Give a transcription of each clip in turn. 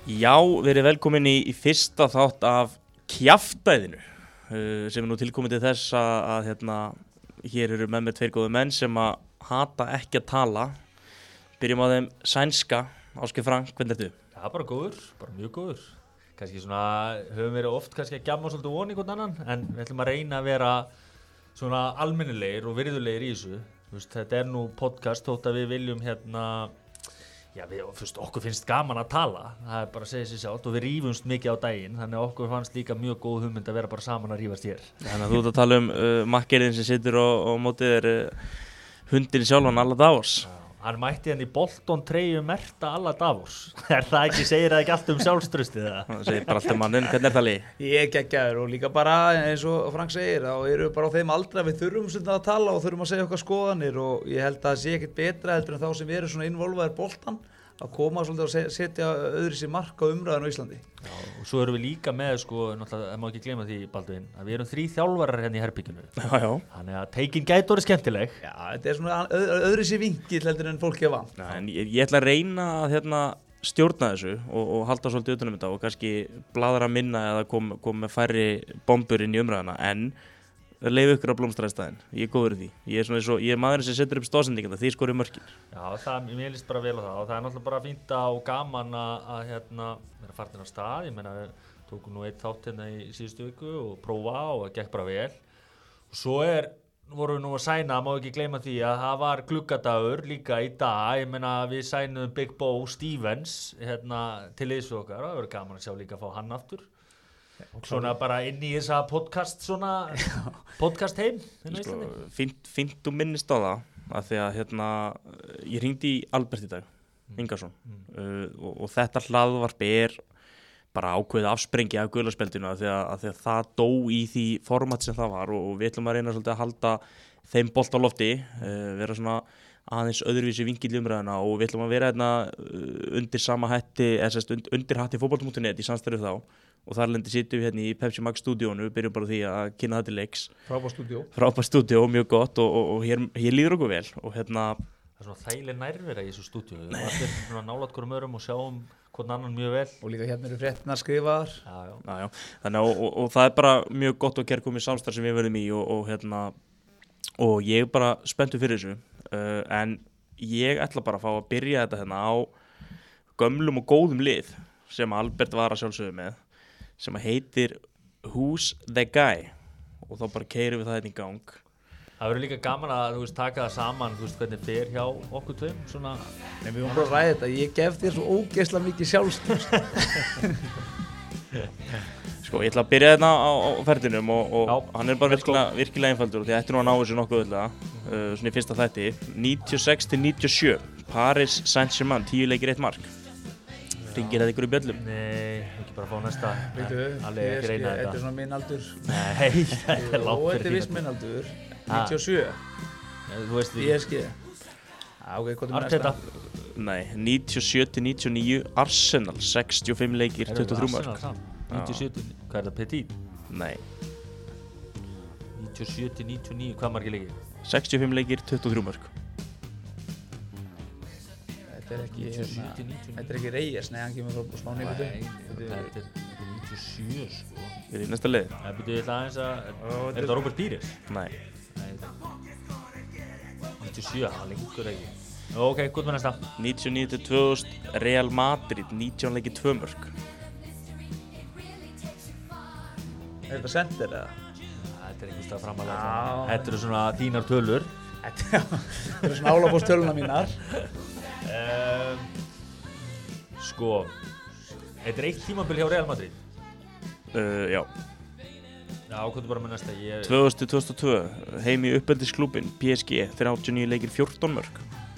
Já, verið velkomin í fyrsta þátt af Kjaftæðinu sem nú tilkomið til þess að hér eru með mér tveir góðu menn sem að hata ekki að tala. Byrjum á þeim sænska. Ásgeir Frank, hvernig ertu? Já, bara góður, bara mjög góður. Kannski svona, höfum verið oft kannski að gjamma svolítið von í hvern annan, en við ætlum að reyna að vera svona almennilegir og virðulegir í þessu. Þú veist, þetta er nú podcast, þótt að við viljum já, okkur finnst gaman að tala, það er bara að segja sér sjálft og við rífumst mikið á daginn, þannig að okkur fannst líka mjög góð hugmynd að vera bara saman að rífast hér. Þannig að þú ert að tala makkerinn sem situr á mótið þér, hundin sjálfan Alla Davos. Hann mætti hann í Bolton treyju merta Alla Davos. Er það ekki, segir það ekki allt sjálfstraustið það? Það segir bara allt mannin, hvernig er það líð? Ég geggjaður og líka bara eins og Frank segir, þá eru við bara á þeim aldrei að við þurfum svona að tala og þurfum að segja okkar skoðanir og ég held að það sé ekkert betra heldur en þá sem við erum svona involvaðir boltan að koma svolítið að setja öðru sér mark á umræðan á Íslandi. Já, og svo erum við líka með, náttúrulega, það má ekki gleyma því, Baldvin, að við erum 3 þjálfarar hérna í herbygginu. Já. Þannig að teikin gæti orðið skemmtileg. Já, þetta er svona öðru sér vingill heldur en fólki er vant. En ég ætla að reyna að stjórna þessu og halda svolítið utan þetta og kannski bladra minna eða kom með færri bombur inn í umræðana, en leyfi ykkur að blómstra í staðinn. Ég er góður í því. Ég er maðurinn sem setur upp stóðsendingina, því skorið mörkin. Já, mér líst bara vel á það og það er náttúrulega bara fínt og gaman að vera fartin á stað. Ég meina, við tókum nú 1 þátt hérna í síðustu viku og prófa og það gekk bara vel. Og svo vorum við nú að sæna, má ekki gleyma því að það var gluggadagur líka í dag. Ég meina, við sænuðum Big Bo Stevens til liðs við okkar. Það verður gaman að sjá líka að fá hann aftur. Svona bara inn í þessa podcast heim fínt þú minnist á það að því að ég hringdi í Albert í dag Ingarsson og þetta hlaðvarp er bara ákveðið afsprengi af gulaspjaldinu að því að það dó í því format sem það var og við ætlum að reyna svolítið að halda þeim bolt á lofti vera svona aðeins öðruvísi vingill í umræðuna og við ætlum að vera undir sama hætti undir hatti fótbolti.net í samstarfi þá og þar lendi sittum við í Pepsi Max stúdíónu, við byrjum bara því að kynna það til leiks. Frábært stúdíó, mjög gott og hér líður okkur vel og Það er svona þægileg nærvera í þessu stúdíó, við erum allir svona nálægt hverjum öðrum og sjáum hvern annan mjög vel. Og líka hérna eru fréttirnar skrifaðar. Já. Þannig og það er bara mjög gott og kærkomið samstarf sem við verðum í og ég er bara spenntur fyrir þessu en ég ætla bara að fá að byrja þetta á gömlum og góðum lið sem Albert var að sjálfsögðu með sem heitir Who's the Guy og þá bara keyrum við það í gang. Það verður líka gaman að taka það saman, hvernig fer hjá okkur tveim svona. Nei, við vorum bara að ræða þetta, ég gef þér svo ógeðslega mikið sjálfstraust. Ég ætla að byrja á ferðinum og hann er bara virkilega einfaldur og því ætti nú að ná þessu nokkuð svona í fyrsta þætti. 96-97, Paris Saint-Germain, 10 leikir 1 mark. Ringir þetta ykkur í bjöllum? Nei, ekki bara fá næsta. Alveg ekki reyna þetta. Þetta er svona minn aldur. Nei, þetta er lágt fyrir. Þetta er viss minn aldur. 97. Þú veist því. PSG. Ok, hvað er næsta? Nei, 97-99, Arsenal, 65 leikir, 23 mörk. 97, hvað er það, Petit? Nei. 97-99, hvað margir leikir? 65 leikir, 23 mörk. Þetta er ekki Reyes, nei, hann kemur frá Spáni. Nei, þetta er 97 sko. Er í næsta leið? Það byrjuði þetta aðeins er þetta Robert Pires? Nei. 97, hann lengur ekki. Ok, hvað með næsta? 99-2000, Real Madrid, 19 leikir, 2 mörk. Er þetta center eða? Þetta er einhvers stað framalega. Þetta eru svona þínar tölur. Þetta eru svona álabóstöluna mínar. Þetta er 1 tímabil hjá Real Madrid? Já. Já, hvað bara með næsta? 2002, heim í uppeldisklúbbin, PSG, 39 leikir, 14 mörk.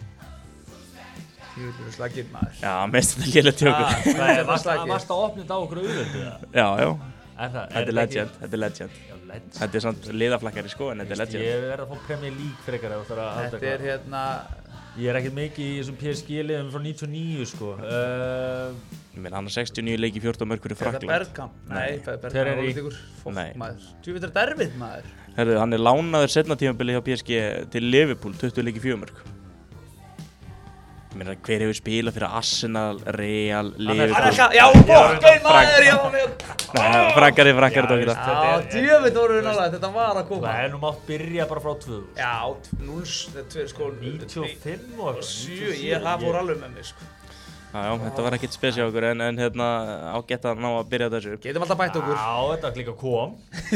Þú eru slagir maður. Já, mest þetta lélega tjókur. Varst að opna þetta á okkur auðvöldu það? Já. Þetta er legend. Þetta er samt liðaflakkari sko, en þetta er legend. Ég verð að fá Premier League frekar ef það að halda eitthvað. Þetta er Ég er ekkert mikið í þessum PSG-liðum frá 99 sko. Hann har 69 leiki 14 mörkur í Frakkland. Er það Bergkamp? Nei, Bergkamp er ólíkur. Maður. Þú veit þetta erfitt maður. Herðu, hann er lánaður seinna tímabili hjá PSG til Liverpool, 20 leiki 4 mörk. Ég meina, hver hefur spilað fyrir Arsenal, Real, Hann Liverpool? já, okkur maður, já, Frakkari tók þetta. já, djöfitt voru við nálega, þetta var að koma. Það er nú mátt byrja bara frá 2. Já, 0, sko, 95 og 7, það fór alveg með mig, sko. Já, þetta var ekkert spes hjá okkur en hérna ágætt að ná að byrja þessu. Getum alltaf bætt okkur. Já, þetta var líka kom.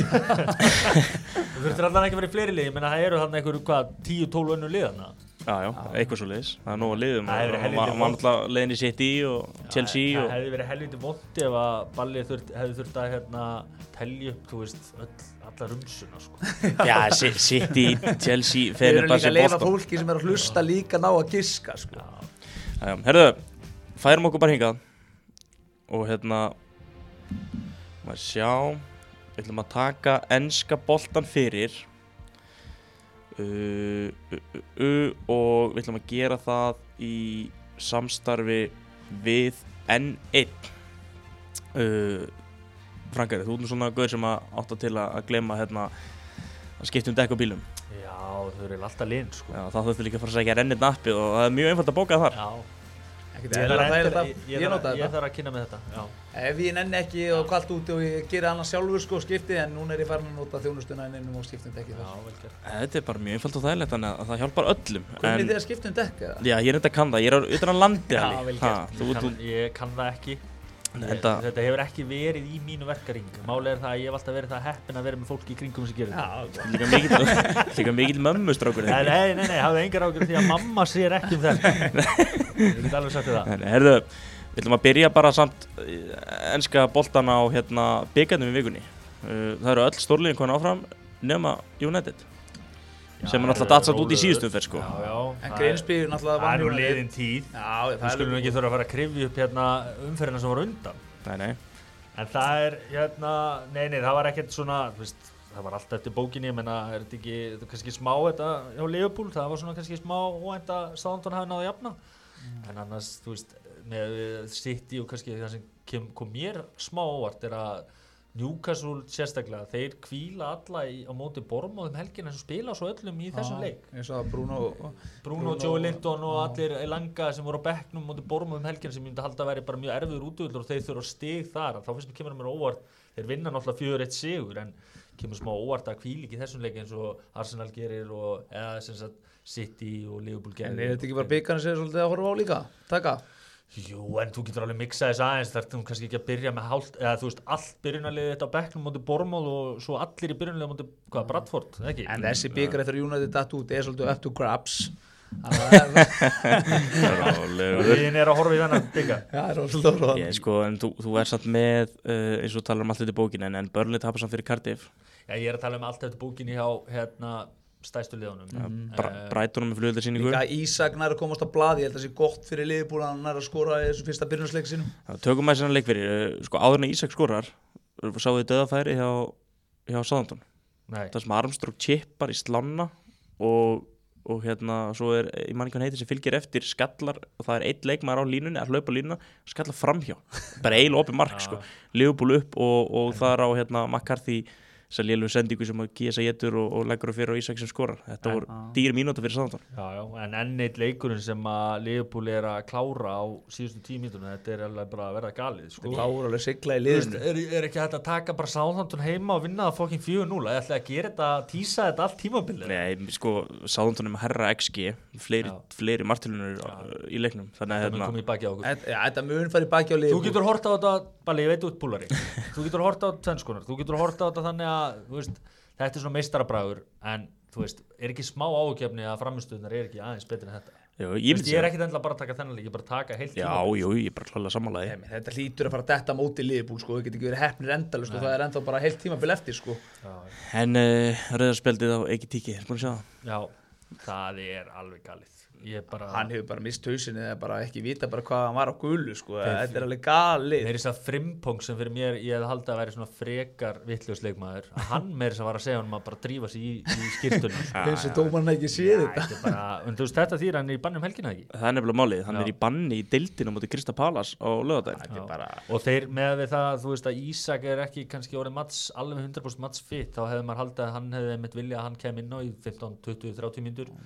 Þú þurftir allan ekki að vera í fleiri lið, ég meina það eru þarna einhverju, 10-12 önnur lið þarna. Já, eitthvað svo leiðis. Það er nóg að liðum. Það hefði verið Og helviti maður alltaf leiðin í City og Chelsea og... Það hefði verið helviti vont ef að Balli hefði þurft að telja upp, þú veist, alla rumsuna, sko. Já, City, Chelsea, Við erum líka Fenerbahce, að leifa Boston. fólki sem er að hlusta líka ná að giska, sko. Já, herðu, færum okkur bara hingað og hérna maður sjá, við ætlum að taka enska boltan fyrir og við ætlum að gera það í samstarfi við N1. Frankari, þú ert nú svona gauður sem átt til að gleyma hérna að skipta dekk á bílum. Já, þau eru alltaf linn, sko. Já, þá þurftu líka að fara að segja N1 appið og það er mjög einfalt að bóka þar. Já. Ekkert eðlilega þægilegt ég nota Ég þetta. þarf að kynna með þetta, já. Ef ég nenni ekki og kvalt úti og ég geri annars sjálfur, sko, skiptið, en núna er ég farin að nota þjónustuna innum og skiptum dekki Já, þar. vel gert. Þetta er bara mjög einfalt og þægilegt þannig að það hjálpar öllum. Kunnið þið að skiptum dekk, eða? Já, ég er þetta kann það, ég er utan að landi Já, Ali. vel gert. Ég kann það ekki. Þetta hefur ekki verið í mínu verkaring. Málið er það að ég hef alltaf verið það heppinn að vera með fólki í kringum sem gerir þetta. Líka mikill mömmustrákur. Nei, hafðu engar ágjörð því að mamma sér ekki þetta. Ég get alveg sagt það. Herðu, við ætlum að byrja bara samt enska boltana á hérna bikarnum í vikunni. Það eru öll stórliðin komin áfram nema United. Sem er náttúrulega datsat út í síðustu umferð, sko. Já. En Grimsby náttúrulega Það er nú liðin tíð. Já, Við skulum ekki þurfa að fara að krifja upp hérna umferðina sem var undan. Nei. En það er hérna, nei, það var ekkert svona, þú veist, það var allt eftir bókinni, ég meina, er þetta ekki, þetta er kannski smá þetta hjá Liverpool, það var svona kannski smá óvænt að Southampton hafi náð að jafna. En annars, þú veist, með City og kannski það sem kom mér smá óvart er að Newcastle sérstaklega, þeir hvíla alla á móti Bournemouth helgina sem spila svo öllum í þessum leik. Eins og Bruno, Joe Linton og allir Elanga sem voru á bekknum móti Bournemouth helgina sem ég myndi halda að vera bara mjög erfiður útvöldur og þeir þurfa stig þar. Þá finnst mér kemur mér óvart, þeir vinna náttúrulega 4-1 sigur en kemur smá óvart að hvíla ekki í þessum leik eins og Arsenal gerir og eða sem sagt City og Liverpool gerir. En er þetta ekki bara bikarnir sem er svolítið að horfa á líka? Taka? Jú, en þú getur alveg mixa þess aðeins, þar þú kannski ekki að byrja með eða þú veist, allt byrjunarliðið þetta á bekknum móti Bournemouth og svo allir í byrjunarliðið móti, Bradford, ekki? En þessi bikar eftir United datt út er svolítið up to grabs. Við er að horfa í þennan bygga. Já, það er svolítið að horfa. Sko, en þú er samt með, eins og talar allt eftir bókinu, en Burnley tapar samt fyrir Cardiff. Já, ég er að tala allt eftir bókinni hjá, stæstu liðunum. Brightonum með flugöldarsýningu. Líka Ísak nær að komast á blað, ég held að það sé gott fyrir Liverpool að hann nær að skora í þessum fyrsta byrjunarleik sínum. Tökum maður svona leik fyrir, sko áður en Ísak skorar, sáðu þið döðafæri hjá Southampton. Nei. Það sem Armstrong chippar í slána og hérna, svo er, ég man ekki hvað heitir sem fylgir eftir, skallar og það er einn leikmaður á línunni, að hlaupa línuna, skallar framhjá. Bara eiginlega opið mark, sko. Liverpool upp og það er á hérna McCarthy þess að lélum sendingu sem að Kiesa getur og leggur á fyrir á Ísak sem skorar. Þetta voru dýr mínúta fyrir Southampton. Já, en enn eitt leikurinn sem að Liverpool er að klára á síðustu 10 mínúturna, þetta er alveg bara að verða galið, sko. Klára alveg sigla í liðinu. Er ekki hægt að taka bara Southampton heima og vinna það fucking 4-0? Það ætla að gera þetta, tísa þetta allt tímabilið? Nei, sko, Southampton er með herra XG, fleiri martilunur í leiknum. Þannig að þetta mun koma í baki á okkur. Þetta mun fara í baki á Liverpool. Þú getur hort á þetta, Balli, ég veit út púlari. Þú getur hort á tvennskonar, þú getur hort á þetta þannig að, þú veist, þetta er svona meistarabræður, en þú veist, er ekki smá ágefni að framistöðunar er ekki aðeins betur en þetta? Jú, ég er ekkert endilega bara að taka þennan leik, ég bara taka heilt tíma. Jú, ég er bara klálega sammálaði. Þetta hlýtur að fara að detta móti Liverpool, sko, það getur ekki verið heppnir endalaust og það er ennþá bara heilt tímabil eftir, sko. En rauðarspjaldið á Eiki-Tiki, er búin að sjá það? Já, það er alveg galið. Hann hefur bara mist hausinn eða bara ekki vita bara hvað hann var á gulu, sko. Þetta er alveg galið. Meira þess að Frimpong sem fyrir mér ég hefði haldið að væri svona frekar vitlaus leikmaður, hann meira þess að var að segja hann að bara drífa sig í skyrtunni. Eins og dómarinn ekki séð þetta. En þú veist þetta þýr hann er í banni helgina ekki? Það er nefnilega málið, hann er í banni í deildinu móti Crystal Palace á laugardaginn. Og þeir með við það, þú veist að Ísak er ekki kannski orðið alveg 100% match fit, þá hefði maður haldið að hann hefði mitt vilja að hann kem inn á í 15, 20, 30 mínútur.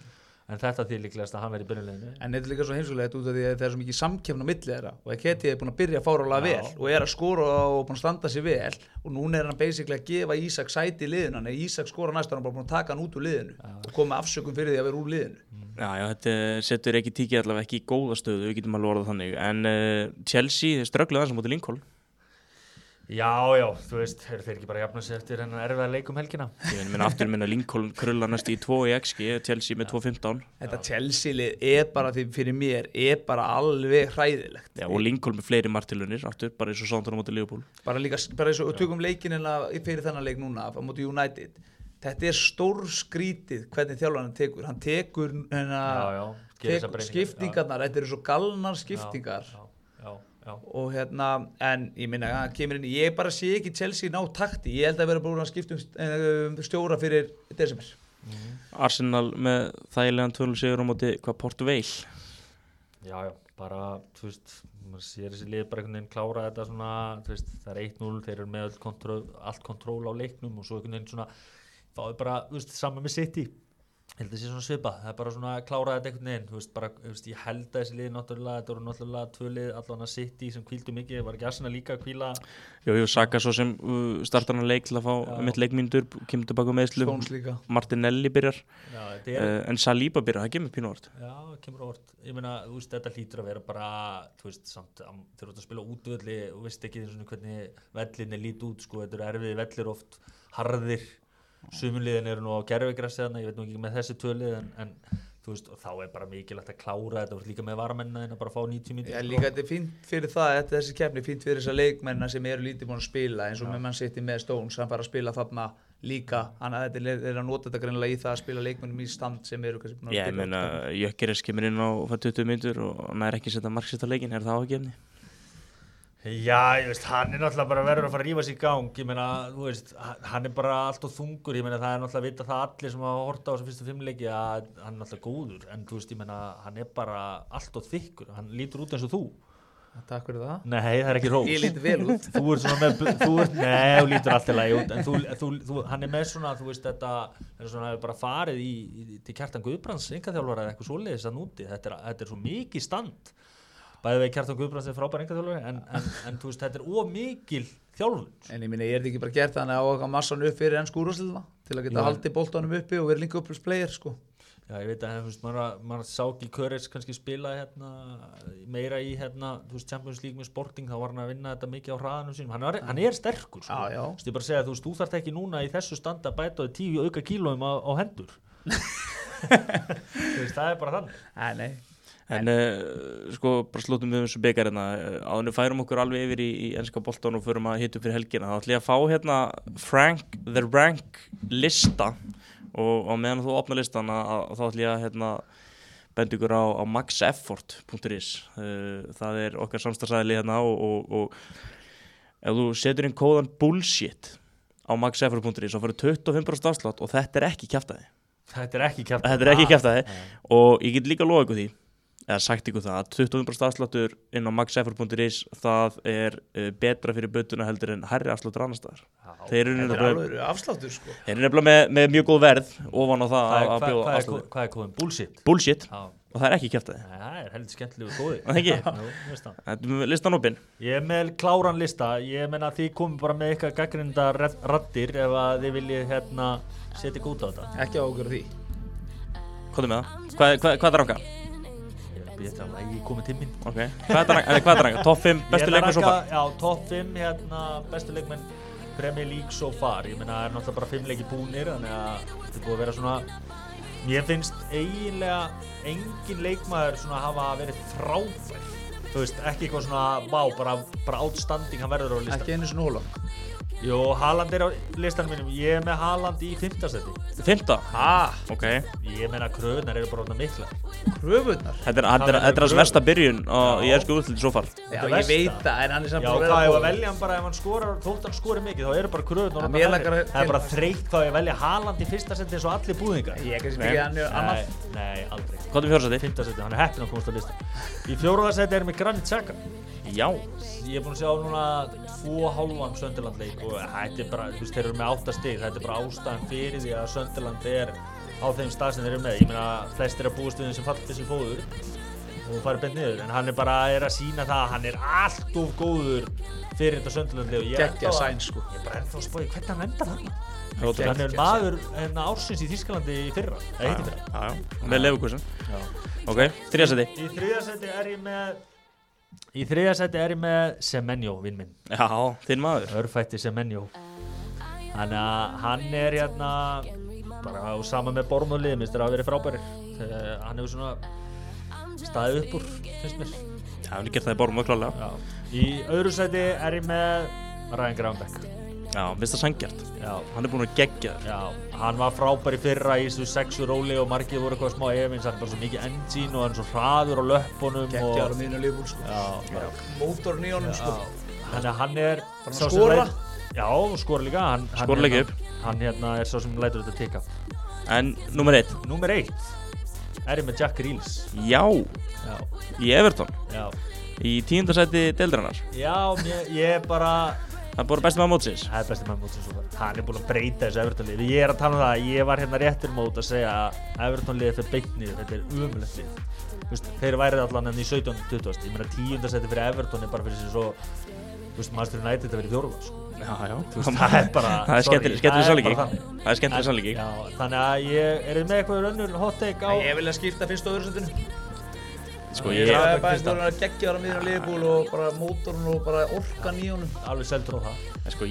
en þetta því líklegast að hann verði í byrjunleginu. En þetta er líka svo heimskulegt út af því að það er svo mikið samkeppni á milli þeirra og Eketi er búin að byrja fárálega vel og er að skora og búin að standa sig vel og núna er hann basically að gefa Ísak sæti í liðinu, en Ísak skora næst hann bara búin að taka hann út úr liðinu og koma afsökun fyrir því að vera úr liðinu. Já, þetta setur ekki tíkið allavega ekki í góða stöðu, við getum alveg orðað þannig, en Chelsea strögglaði þess að móti Lincoln. Já, þú veist, eru þeir ekki bara jafna sig eftir hennar erfiða leik helgina? Ég minna Lincoln krulla næst í 2 í XG, Chelsea með 2.15. Þetta Chelsea-lið er bara því fyrir mér, er bara alveg hræðilegt. Já, og Lincoln með fleiri martilunir, aftur, bara eins og Southampton á móti Liverpool. Bara eins og tökum leikinn fyrir þennan leik núna, á móti United. Þetta er stór skrítið hvernig þjálfarinn tekur. Hann tekur skiptingarnar, þetta eru svo galnar skiptingar. Já. Og en ég minna, hann kemur inn, ég bara sé ekki Chelsea ná takti, ég held að vera búin að skipta stjóra fyrir desember. Arsenal með þægilegan 2-0 sigur á móti Port Vale. Já, bara, þú veist, maður sér þessi lið bara einhvern veginn klára þetta svona, þú veist, það er 1-0, þeir eru með allt kontról á leiknum og svo einhvern veginn svona, fáið bara, þú veist, saman með City. Ég held að það sé svona svipað, það er bara svona að klára þetta einhvern veginn, þú veist, bara, þú veist, ég held að þessi lið náttúrulega, þetta voru náttúrulega 2 lið, allan að City sem hvíldu mikið, var ekki Arsenal líka að hvíla? Jú, Saka svo sem startar hann leik til að fá mitt leikmínútur, kemur tilbaka með meðslum. Stones líka. Martinelli byrjar, Já, en Saliba byrjar, það kemur pínu óvart. Já, kemur óvart. Ég meina, þú veist, þetta hlýtur að vera bara, þú veist, samt, þeir eru að spila útvöldi og veist ekki hvernig vellinni lít út, sko, þetta eru erfiðir vellir oft, harðir. Sumunliðin eru nú á gervigrassi þarna, ég veit nú ekki með þessi tvölið en þú veist, og þá er bara mikilvægt að klára þetta og líka með varamennina en að bara fá 90 mínútur. Já, líka þetta er fínt fyrir það, þessi keppni er fínt fyrir þessa leikmennina sem eru lítið búin að spila eins og með Man City með Stones, hann bara að spila þarna líka, þannig að þetta er að nota þetta greinilega í það að spila leikmennum í stand sem eru kannski búin að spila. Ég meina, Jökkeres kemur inn og fær 20 mínútur og nær ekki setja marksetta leikinn, er það ágefni? Já, ég veist, hann er náttúrulega bara verður að fara að rífa sig í gang, ég meina, þú veist, hann er bara allt of þungur, ég meina það er náttúrulega að vita það allir sem hafa horft á þessum fyrstu 5 leiki að hann er náttúrulega góður, en þú veist, ég meina, hann er bara allt of þykkur, hann lítur út eins og þú. Takk fyrir það. Nei, það er ekki rós. Ég lítur vel út. Þú ert svona með, þú lítur alltaf lagi út, en hann er með svona, þú veist, þetta er svona bara farið til Kjartan Guðbrands, einkaþjálfara eða eitthvað svoleiðis að núti, þetta er svo mikið stand. Bæði við Kjartan Guðbrands er frábær einkaþjálfari en þú veist, þetta er of mikil þjálfun. En ég minni, ég er ekki bara gert þannig að massan upp fyrir ensku úrvalsdeildina til að geta haldið boltanum uppi og verið líka player, sko. Já, ég veit að, þú veist, maður sá ekki Köres kannski spila meira í þú veist, Champions League með Sporting, þá var hann að vinna þetta mikið á hraðanum sínum. Hann er sterkur, sko. Já. Þú veist, ég bara segja, þú veist, þú þarft ekki núna í þessu standa að bæta 10 auka kílóum á hendur. Þú veist, það er bara þannig. Nei. En sko, bara slótum við þessu byggar áður við færum okkur alveg yfir í enska boltan og förum að hitta upp fyrir helgina. Þá ætlum ég að fá Frank the Rank lista og á meðan þú opnar listan þá ætlum ég að benda ykkur á maxeffort.is. Það er okkar samstarfsaðili og ef þú setur inn kóðan bullshit á maxeffort.is þá fyrir 25% afslátt og þetta er ekki kjaftaði. Þetta er ekki kjaftaði og ég get líka lofa ykkur því eða sagt ykkur það að 25% afsláttur inn á maxeffort.is það er betra fyrir buttuna heldur en hærri afsláttur annars staðar. Þeir eru nefnilega afsláttur, sko. Þeir eru nefnilega með mjög góð verð ofan á það að bjóða afsláttur. Hvað er kóðin? Bullshit. Og það er ekki kjaftaði. Það er heldur skemmtilegu kóði. Það ekki? Þetta er listan opinn. Ég er með kláran lista. Ég meina að þið komum bara með eitthvað gagnrýnda raddir ef að þið viljið setja ykkur út á þetta. Ekki á okkur því. Hvað er með það? Hvað er ranka? Ég ætla að ég komið til mín. Ok, hvað er ranka? Top 5 bestu leikmenn so far? Já, top 5 bestu leikmenn Premier League so far. Ég meina það er náttúrulega bara 5 leiki búnir, þannig að þetta er búið að vera svona, mér finnst eiginlega engin leikmaður svona hafa verið frábær. Þú veist, ekki eitthvað svona, bara outstanding hann verður á listan. Ekki einu svona Haaland. Jó, Haaland er á listanum mínum, ég er með Haaland í 5. seti. 5? Ok. Ég meina kröfunar eru bara orðnar miklar. Kröfunar? Þetta er hans versta byrjun í ensku úrslit svo far. Já, ég veit það, en hann er samt bara að vera góð. Já, hvað, ef velja hann bara, ef hann skorar, þótt hann skori mikið, þá eru bara kröfunar orðnar hærri. Það er bara þreytt hvað ég velja Haaland í 1. seti eins og allir búðingar. Ég kannski ekki hann annað. Nei, aldrei. Hvað er í 4. seti? 5. seti, hann er heppinn að komast á listan. Í 4. seti er með Granit Xhaka. Já. Ég er búinn að sjá núna 2,5 Sunderland leik og þetta er bara, þú veist, þeir eru með 8 stig, þetta er bara ástæðan fyrir því að Sunderland er á þeim stað sem þeir eru með. Ég meina, flestir að búast við þeim sem fallbissi fóður og farið beint niður, en hann bara að sína það að hann allt of góður fyrir þetta Sunderland-lið. Geggja sæn, sko. Ég bara ennþá að spáði hvernig hann endar þarna. Hann maður ársins í Þýskalandi í fyrra, eða hitt í fyrra. Já, með Leverkusen. Ok, þriðja sæti. Í þriðja sæti er ég með Semenyo, vinn minn. Já, þinn maður. Örfætti Semenyo. Þannig að hann hérna bara á sama með Bournemouth-liðið, minnst þeir hafa verið frábærir. Hann hefur svona staðið upp úr, finnst mér. Já, hann gert það í Bournemouth klálega. Já. Í öðru sæti er ég með Ryan Gravenberch. Já, minnst það sanngjarnt. Já. Hann búinn að geggja þér. Já, hann var frábær í fyrra í þessu 6 róli og margir voru eitthvað smá efins, hann er bara svo mikið engine og hann er svo hraður á löppunum. Geggjaður á miðjunni á Liverpool, sko. Já. Mótorn í honum, sko. Þannig að hann er bara skora. Já, skora líka. Skora leikið upp. Hann hérna er sá sem lætur þetta tikka. En númer 1. Númer 1 er ég með Jack Grealish. Já. Í Everton. Já. Í 10. sæti deildarinnar. Já, ég bara... Það búið besti maður mótsins. Það er besti maður mótsins. Hann er búinn að breyta þessu Everton-liði. Ég er að tala um það, ég var hérna réttur mót að segja að Everton-liðið fyrir beint niður. Þetta er ömurlegt lið. Þeir værið allan enn í 17-20. Ég meina 10. sæti fyrir Everton er bara fyrir sig svo... Manchester United að vera í 4. sko. Já. Það er bara... Það er skemmtileg sannleiki. Það er skemmtileg sannleiki. Já, þannig að ég er með eitthvað önnur hot take á... Ég vil að skipta fyrst og öðru sætinu. Sko ég er bara að geggja þar á miðjunni á Liverpool og bara mótorn og bara orkan í honum. Alveg seldur á það. Sko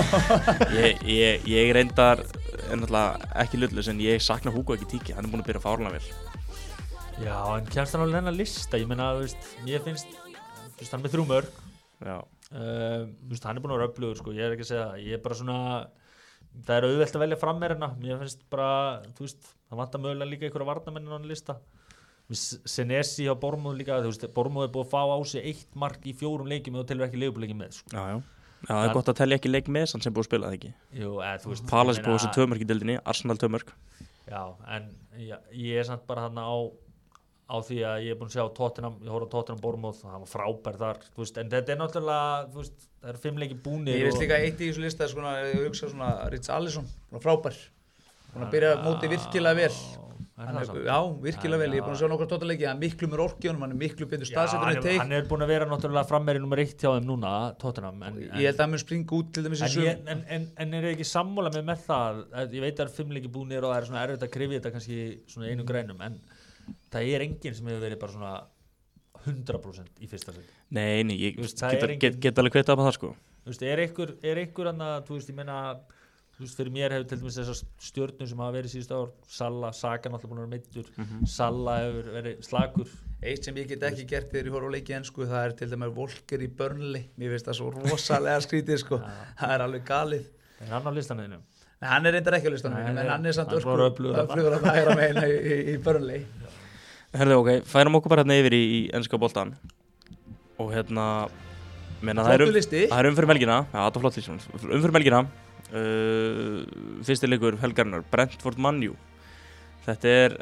ég reyndar náttúrulega ekki hlutlaus en ég sakna Hugo Ekitike, hann er búinn að byrja fárlega vel. Já, en kemst hann alveg hennar lista, ég meina, mér finnst, hann með 3 mörk. Já. Hann er búinn að vera öflugur, sko, ég er ekki að segja það, ég er bara svona, það er auðvelt að velja fram mér hérna, mér finnst bara, það vantar mögulega líka einhverja varnarmenn á hann lista. Senesi á Bournemouth líka, Bournemouth er búið að fá á sig 1 mark í 4 leikjum og telur ekki Liverpool-leikjum með, sko. Já, það er gott að telja ekki leik með sem búið að spila það ekki. Jú, Palace búið þessu 2 mörk í deildinni, Arsenal 2 mörk. Já, en ég er samt bara þarna á því að ég er búinn að sjá Tottenham, ég horf á Tottenham Bournemouth, það var frábær þar, en þetta er náttúrulega, það eru 5 leikir búnir. Ég veist líka eitt í þessu lista, ég hugsa svona Rich Alisson, frábær, hann að byrja móti virkilega vel. Já, virkilega vel, ég er búinn að sjá nokkra Tottenham-leiki, hann er miklu með orkjónum, hann er miklu betur staðsettur en teik. Hann er búinn að vera náttúrulega frammeri nummer 1 hjá þeim núna, Tottenham. Ég held að hann mun springa út til dæmis í sum. En er ekki sammála með það, ég veit að það eru 5 leiki búnir og það er svona erfitt að krifja þetta kannski svona einum greinum, en það er enginn sem hefur verið bara svona 100% í fyrsta sæti. Nei, ég get alveg kveitt af það, sko. Er einhver annað, ég meina, fyrir mér hefur til dæmis þessar stjörnur sem hafa verið síðustu ár, Saka náttúrulega búin að vera meiddur, Salah hefur verið slakur. Eitt sem ég get ekki gert þegar ég horf á leiki ensku, það er til dæmis Walker í Burnley. Mér finnst það svo rosalega skrítið, sko. Það er alveg galið. Er hann á listanum þínum? Nei, hann er reyndar ekki á listanum þínum, en hann er samt öflugur að hægra meginn í Burnley. Herðu, ok, færum okkur bara hérna yfir í enska boltan. Og það er umfyrir melgina. Já, það er flott lýsum. Umfyrir melgina. Fyrsti leikur helgarinnar, Brentford Man U. Þetta er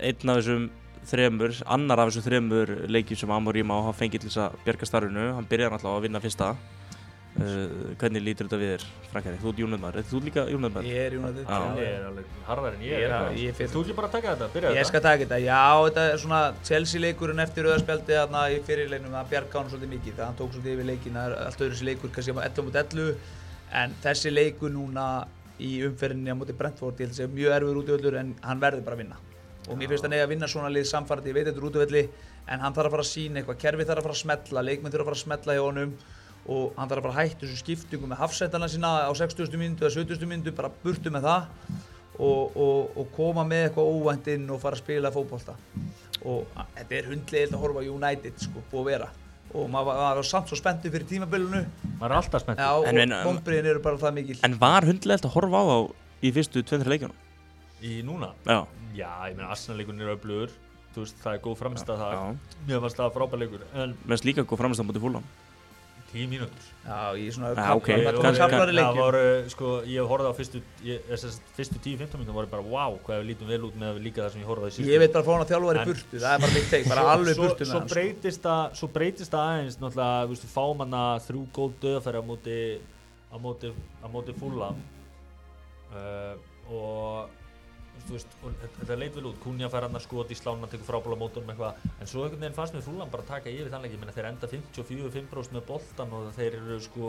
annar af þessum 3 leikjum sem Amorim á að fengið til þess að bjarga starfinu. Hann byrjaði náttúrulega að vinna fyrsta. Hvernig lítur þetta við þér, Frankari? Þú ert United-maður, þú líka United-maður? Ég er United. Ég er alveg harðar en ég er. Þú ekki bara að taka þetta, byrja þetta? Ég skal taka þetta, já, þetta er svona Chelsea-leikurinn eftir rauðarspjaldi þarna í fyrirleiknum, það bjargaði hann svolítið mikið, það hann tók svolítið yfir leikinn, það er allt öðru þessi leikur, kannski 11-11, en þessi leikur núna í umferðinni á móti Brentford, ég held að segja mjög erfiður útivöllur en hann verður bara að vinna. Og mér finnst hann eiga að vinna svona lið samfærandi, ég veit þetta er útivelli, en hann þarf að fara að sýna eitthvað, kerfið þarf að fara að smella, leikmenn þurfa að fara að smella hjá honum og hann þarf að fara að hætta þessu skiptingum með hafsætana sína á 60. mínútu eða 70. mínútu, bara burtu með það og koma með eitthvað óvænt inn og fara að spila fótbolta. Og þetta er hundlegilegt að horfa á United, sko, búið að vera. Og maður var samt svo spenntur fyrir tímabilinu. Maður er alltaf spenntur. Já, og vonbrigðin eru bara það mikil. En var hundlegilegt að horfa á þá í fyrstu 2-3 leikjunum? Í núna? Já. Já, ég meina Arsenal-leikurinn eru öflugur. Það er góð framistað þar. Mér fannst það frábær leikur. Mér finnst líka góð framistað móti Fulham. 10 mínútur. Já, ég svona kaflar í leikjum. Það voru, sko, ég horfði á fyrstu 10-15 mínútur og voru bara, wow, hvað við lítum vel út með líka það sem ég horfði á í síðustu. Ég veit bara að fá hann að þjálfa í burtu, það er bara mitt teik, bara alveg burtu með hann. Svo breytist það aðeins, náttúrulega, við fáum hann að 3 góð dauðafæri á móti Fulham og þú veist, og þetta leit vel út, Cunha fær hann að skot í slána, tekur frábæla mótunum eitthvað, en svo einhvern veginn fannst mér Fulham bara taka yfir þann leik, ég meina þeir enda 54% með boltan og þeir eru sko,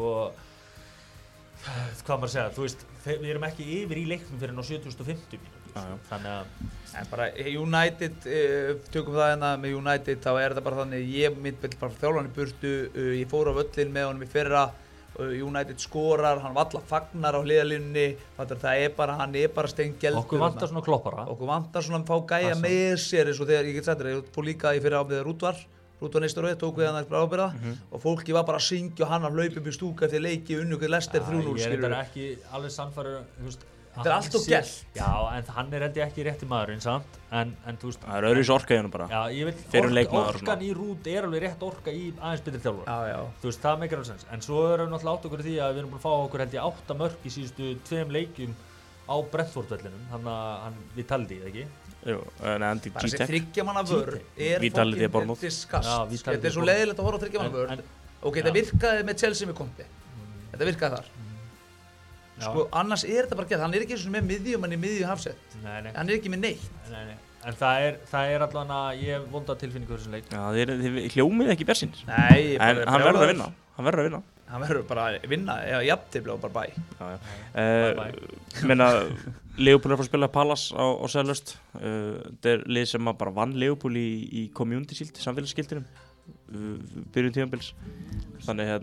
hvað maður segja, þú veist, við erum ekki yfir í leiknum fyrir ná 7050 mínútur, þannig að... En bara United, tökum það hérna með United, þá þetta bara þannig, ég mynd bara þjálfan í burtu, ég fór á völlin með honum í fyrra, United skorar, hann valla fagnar á hliðalínunni, hann bara steingjeldur. Okkur vantar svona kloppara. Okkur vantar svona að fá gæja með sér eins og þegar ég get sagt þér, ég fór líka í fyrra á með Rúdvar Neistaröð, tók við hann að ábyrða og fólki var bara að syngja og hann að hlaupa upp í stúka eftir leiki unnu okkur Leicester 3-0 skilur. Ég er ekki alveg sannfærður, þú veist. Þetta allt og gert. Já, en hann held ég ekki rétti maðurinn, samt, en þú veist. Það öðruvísi orka í honum bara. Já, ég veit, orkan í Rúd alveg rétt orka í aðeins betri þjálfara. Já. Þú veist, það meikar alveg sens. En svo erum við náttúrulega átt okkur í því að við erum búin að fá okkur held ég 8 mörk í síðustu 2 leikjum á Brentford-vellinum, þannig að við taldi það ekki. Jú, Andy G-Tech. Bara þessi 3 manna vörn fucking diskast. Þetta svo leiðilegt að horfa á 3 manna vörn. Ok, þetta virkaði með Chelsea með Conte. Þetta virkaði þar. Sko, annars þetta bara gett, hann ekki eins og með miðjumann í miðju hafsett. Nei. Hann ekki með neitt. Nei. En það er allan að ég vonda tilfinningu þessum leik. Já, þið hljómið ekki bersins. Nei, en hann verður að vinna. Hann verður bara að vinna, jafntefli og bara bæ. Já. Meina, Liverpool að fara að spila Palace á Selhurst. Þetta lið sem bara vann Liverpool í Community Shield, samfélagsskildinum. Byrjun tímabils. Þannig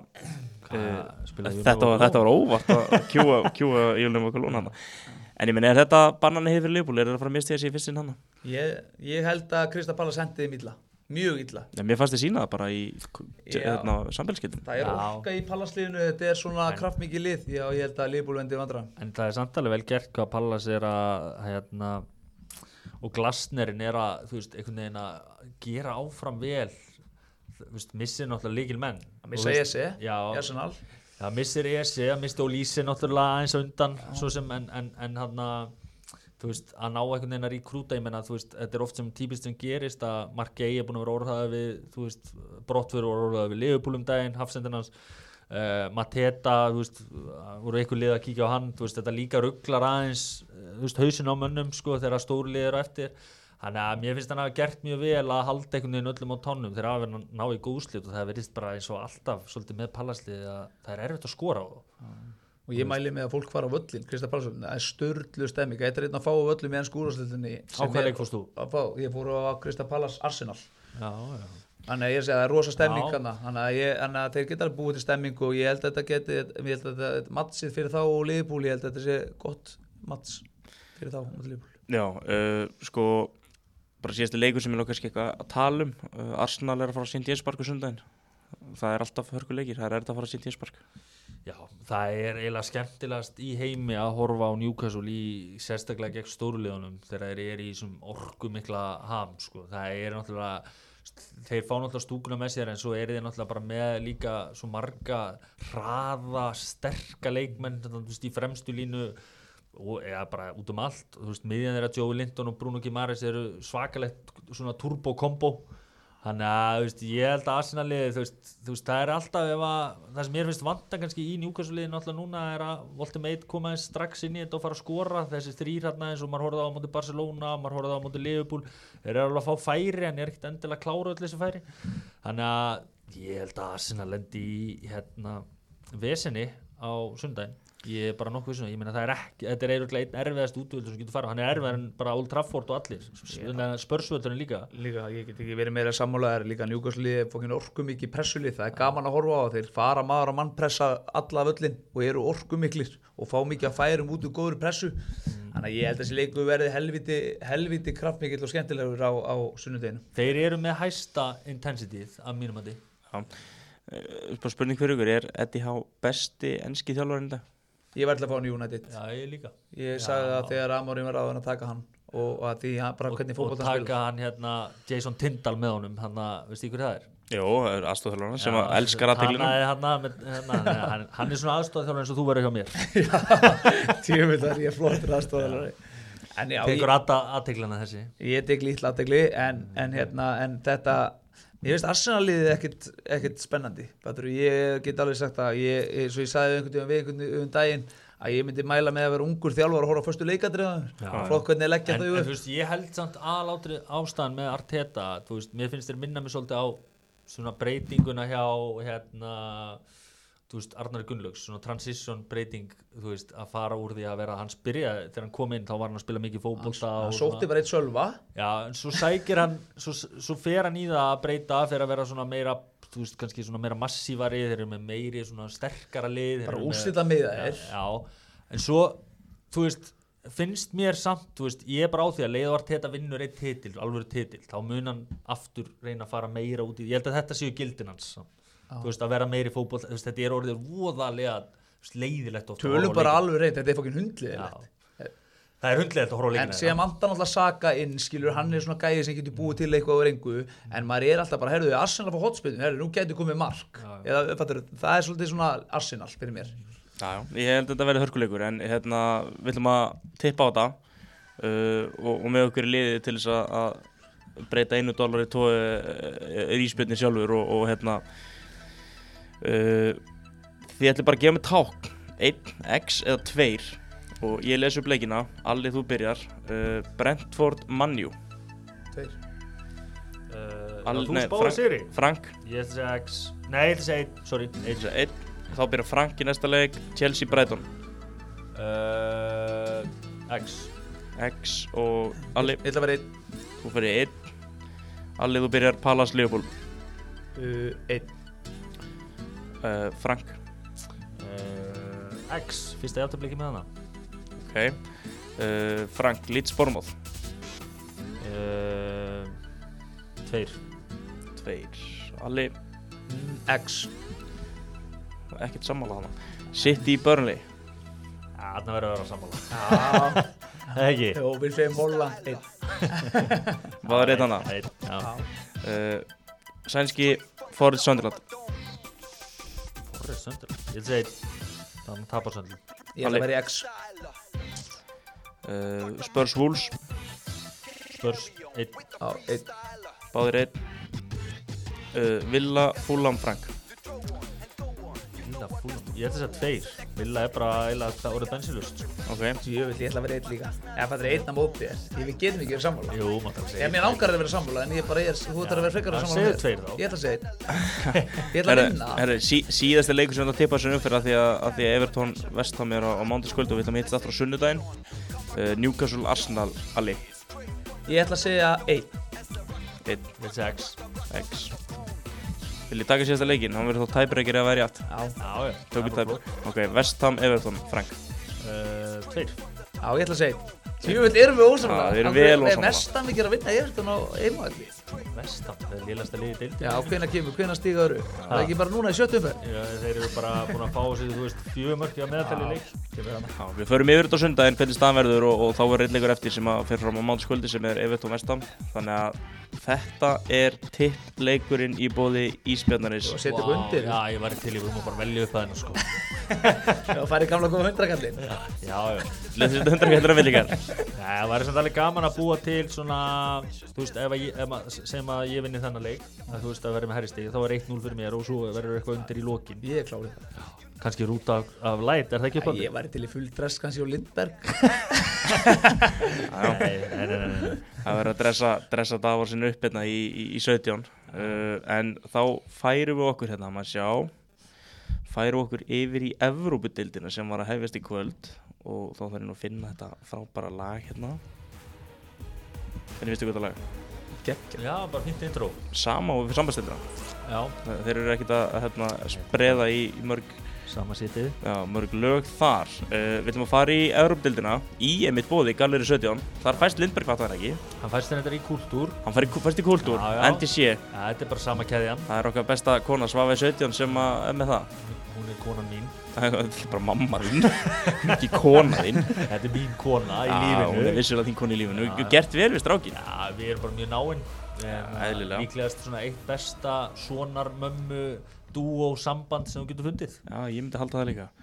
þetta var óvart að kjúa Júlnum og Kolón hana. En ég meina, þetta bannanni hefur Liverpool, það að fara að mista þessi í fyrstinn hana? Ég held að Crystal Palace hendi þeim illa, mjög illa. En mér fannst þið sína það bara í samfélagsskildinum. Það orka í Palace-liðinu, þetta svona kraftmikið lið, já, ég held að Liverpool vendi vandræðum. En það samt alveg vel gert hvað Palace að og Glasnerinn að, þú veist, einhvern veginn að gera áfram vel. Missir náttúrulega lykilmenn. Missa Ese, Arsenal. Já, missir Ese, misti Olise náttúrulega eins undan, svo sem, en hann þú veist, að ná einhvern veginn að rekrúta, ég menna, þú veist, þetta oft sem típist sem gerist að Mark Gay búinn að vera orðaði við, þú veist, Brottfjörður orðaði við Liverpool daginn, hafsendinn hans, Mateta, þú veist, voru einhver lið að kíkja á hann, þú veist, þetta líka ruglar aðeins, þú veist, hausin á mönnum, sko, þegar stóru lið eru eftir. Þannig að mér finnst hann að hafa gert mjög vel að halda einhvern veginn öllum á tónnum þegar að vera ná í góðslit og það verðist bara eins og alltaf svolítið með Palace-liðið að það er erfitt að skora á það. Og ég mæli með að fólk fara á völlin, Crystal Palace-völlin, það er sturlu stemming. Þetta einn að fá á völlin með ennsku úrvalsdeildinni. Á hvað leik fórst þú? Ég fór á Crystal Palace Arsenal. Já. Þannig að ég segi að það er rosa stemming þarna. Þannig að þeir geta búið til stemming og ég held að þetta mattsið fyrir þá og Liverpool, ég held að þetta sé gott matts fyrir þá og Liverpool. Já, bara síðasti leikur sem ég lók kannski eitthvað að tala Arsenal að fara á St. James Park á sundaginn. Það er alltaf hörkuleikir, það er að fara á St. James Park. Já, það er eiginlega skemmtilegast í heimi að horfa á Newcastle í sérstaklega gegn stóruliðunum þegar þeir eru í þessum orkumikla ham, sko. Það er náttúrulega, þeir fá náttúrulega stúkuna með sér en svo eru þeir náttúrulega bara með líka svo marga hraða, sterka leikmenn, þú veist, í fremstu línu og bara út allt, þú veist, miðjan þeirra Joey Linton og Bruno Guimaraes eru svakalegt svona turbo-kombo, þannig að, þú veist, ég held að Arsenal-liðið, þú veist, það er alltaf það sem mér finnst vanta kannski í Newcastle-liðið náttúrulega núna er að Voltemate koma strax inn í þetta og fara að skora, þessi 3 hérna eins og maður horfði á móti Barcelona, maður horfði á móti Liverpool, þeir eru alveg að fá færi en er ekkert endilega að klára öll þessi færi, þannig að ég held að Arsenal lendi í vesenni á sundaginn. Ég er bara nokkuð vissum, ég meina það er ekki, þetta er eiginlega einn erfiðast útvöldur sem getur farið, hann er erfiðar en bara Old Trafford og allir, spörsvöldurinn líka. Líka, ég get ekki verið meira sammálaðar, líka Newcastle fókin orkumikið pressulið, það er gaman að horfa á þeir fara maður og mann pressa alla völlin og eru orkumiklir og fá mikið að færum út úr góður pressu, þannig að ég held að þessi leikur verði helviti kraftmikill og skemmtilegur á sunnudeginu. Þeir eru með hæsta intensityð af mínum að því. Spurning fyrir ykkur, er Eddie Howe besti enski þjálfarinn í dag? Ég var alltaf að fá hann United. Já, ég líka. Ég sagði það þegar Amorim var ráðinn að taka hann og að því bara hvernig fótbolta hann spila. Og taka hann Jason Tindall með honum, veistu ykkur það er? Jó, það er aðstoðarþjálfarinn sem elskar aðteglina. Hann er svona aðstoðarþjálfarinn eins og þú verður hjá mér. Já, tjöfildar, ég er flottur aðstoðarþjálfari. Tekur aðteglina þessi? Ég tek lítla aðtegli, en þetta Ég veist Arsenal-liðið ekkert spennandi. Ég get alveg sagt það, svo ég sagði einhvern daginn að ég myndi mæla með að vera ungur þjálfar og horfa á föstu leikadriðan flott hvernig leggja þau en upp þú veist, ég held samt aðlátri ástæðan með Arteta, þú veist, mér finnst þér minna mig svolítið á svona breytinguna hjá þú veist, Arnar Gunnlaugs, svona transition breyting, þú veist, að fara úr því að vera hans byrjaði, þegar hann kom inn þá var hann að spila mikið fótbolta hann sótti bara eitt Sölva já, en svo sækir hann svo fer hann í það að breyta fyrir að vera svona meira, þú veist, kannski svona meira massívari, þeir eru með meiri svona sterkara lið bara úrslita með það já, en svo, þú veist finnst mér samt, þú veist, ég er bara á því að leiðu Arteta vinnur eitt titil, alvöru titil þá mun hann aftur reyna að fara meira út í, ég held að þetta séu gildin hans þú veist, að vera meiri fótboll, þú veist, þetta er orðið voðalega leiðilegt tölum bara alveg reynd, þetta er fokkin hundliðilegt það er hundliðilegt að horfa á leikina en sem Anton alltaf Saka inn, skilur hann er svona gæði sem getur búið til eitthvað á rengu en maður er alltaf bara, herruðu, Arsenal á hotspillin nú getur komið mark eða, það er svolítið svona Arsenal fyrir mér ég held að þetta verði hörkuleikur en við ætlum að tippa á þetta og með okkur í liði til þess að breyta $1 í 2 rísbjörnir sjálfur og þið ætlum bara að gefa mig ták 1, X eða 2 og ég les upp leikina, Alli þú byrjar Brentford Man U 2 þú spáði Siri Frank ég ætla að segja X, nei ég ætla að segja 1 sorry, 1 þá byrjar Frank í næsta leik Chelsea Brighton X og Alli ég ætla að vera 1 þú fyrir 1 Alli þú byrjar Palace Liverpool 1 Frank X, fyrsta jafntefli með hana Frank Leeds Bournemouth 2 Alli X ekkert sammála hana City Burnley þarna verður að vera sammála ekki Jó, við segjum Holland 1 hvað er 1 hana sænski Forest Sunderland ég vil segja þannig að tapa Sunderland ég ætla að vera í X Spurs Wolves Spurs 1 báðir 1 Villa Fulham Frank Villa Fulham ég ætla að segja 2 Villa er bara eiginlega orðið bensilust ég ætla að vera 1 líka ef það er 1 á móti við getum ekki verið sammála jú, maður þarf að segja mér langar að vera sammála en ég bara þú þarf að vera frekar að sammála ég ætla að segja 1 ég ætla að vinna síðasti leikur sem við ætlum að tippa þessu umferð af því að Everton West Ham er á mánudagskvöld og við ætlum að hittast aftur á sunnudaginn Newcastle Arsenal Alli ég ætla að segja 1 ég ætla að segja X vil ég taka síðasta leikinn, hann verður þá tæbreykir að vera rétt já tökum tæbreykir West Ham Everton Frank 2 ég ætla að segja 1 Tjúvill erum við ósamlega við erum vel ósamlega West Ham ekki að vinna Everton á einmæli West Ham, það er lélasta liðið deildinni já, hvenær stíga öru það er ekki bara núna í 7. umferð þeir eru bara búin að fá sig, þú veist, 4 mörk á meðaltali leik við förum yfir þetta á sundaginn hvernig staðan verður og þá verður einn leikur eftir sem að fer fram á mánudagskvöldi sem er Everton West Ham þannig að þetta er tippleikurinn í boði Ísbjarnarins og setja undir já, ég væri til í að bara velja upp það hennar sko og færi gamla góða 100-kallinn já leðið þetta 100-kallar að vilja það væri samt alveg gaman að búa til svona þú veist, sem að ég vinni þennan leik að þú veist að verði með herristegi þá er 1-0 fyrir mér og svo verður eitthvað undir í lokin ég er klárið það kannski rúta af light, er það ekki upp á ég væri til í full dress kannski á Lindberg nei það verður að dressa Davor sinni upp hérna í 17 en þá færum við okkur hérna maður sjá færum okkur yfir í Evrópudeildina sem var að hefjast í kvöld og þá þarf ég nú að finna þetta frábæra lag hérna hvernig finnst þið þetta lag? já, bara fínt intro sama og við sambandstildina já þeir eru ekkert að spreða í mörg sama sitið mörg lög þar við ætlum að fara í Evrópudeildina í einmitt boði Galleri 17 þar fæst Lindberg fattar hann ekki hann fæst þetta í Kultúr hann fæst í Kultúr NDC þetta er bara sama keðjan það er okkar besta kona Svava 17 sem er með það hún er konan mín það er bara mamma þín ekki kona þín þetta er mín kona í lífinu hún er vissulega þín kona í lífinu gert vel við strákin já, við erum bara mjög náin eðlilega líklegast svona eitt besta sonar mömmu dúó samband sem þú getur fundið já, ég myndi halda það líka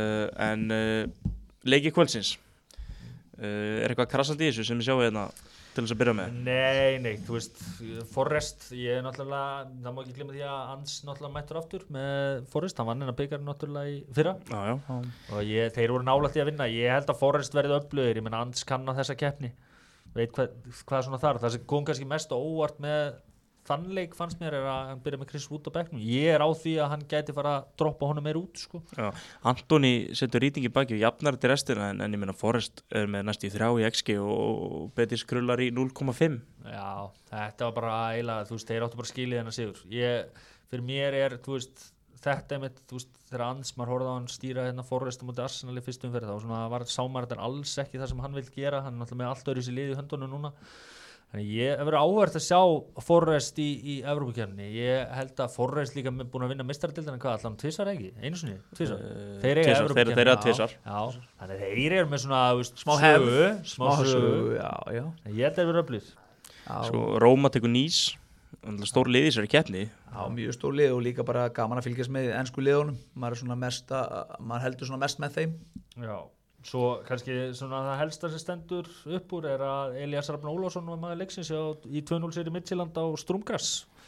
en leiki kvöldsins er eitthvað krassandi í þessu sem við sjáum hérna til þess að byrja með? Nei, þú veist, Forrest, ég er náttúrulega, það má ekki glemma því að Ans náttúrulega mættur aftur með Forrest, hann vann hennar byggar náttúrulega í fyrra Já. og þeir voru nálægt í að vinna, ég held að Forrest verði öflugir, ég menna Ans kann á þessa keppni, veit hvað svona þar, það sem kom kannski mest óvart með þannleik fannst mér er að hann byrja með Chris Wood á bekknum, ég er á því að hann gæti fara að droppa honum meir út sko. Já, Antoni setur rýting í baki og jafnar til restina en ég meina Forrest er með næst í 3 í XG og Betis krullar í 0,5. Já, þetta var bara eiginlega, þú veist, þeir áttu bara skilið hennar sigur. Fyrir mér er, þú veist, þetta er mitt, þú veist, þegar Ansmar horfði á hann stýra hérna Forrest á móti Arsenal í fyrstum fyrir þá, svona var sámar þetta alls ekki það sem hann vil gera, hann er náttúrulega með allt öðru sér lið í höndunum núna. Þannig ég hef verið áhvert að sjá Forrest í Evrópukefni. Ég held að Forrest líka búin að vinna meistaradildina hvað, allan tvisvar ekki? Einu sinni? Tvisvar? Þeir eiga Evrópukefni. Þeir eiga tvisvar. Já, þannig þeir eru með svona smá sögu. Já. Ég held að þeir verið öflugir. Svo Róma tekur Nýs, stór lið í þessari keppni. Já, mjög stór lið og líka bara gaman að fylgjast með ensku liðunum. Maður heldur svona mest með þeim. Já. Svo kannski svona það helsta sem stendur upp úr er að Elías Rafn Ólafsson var maður leiksins í 2-0 sér í Midtjylland á Strúmgrass.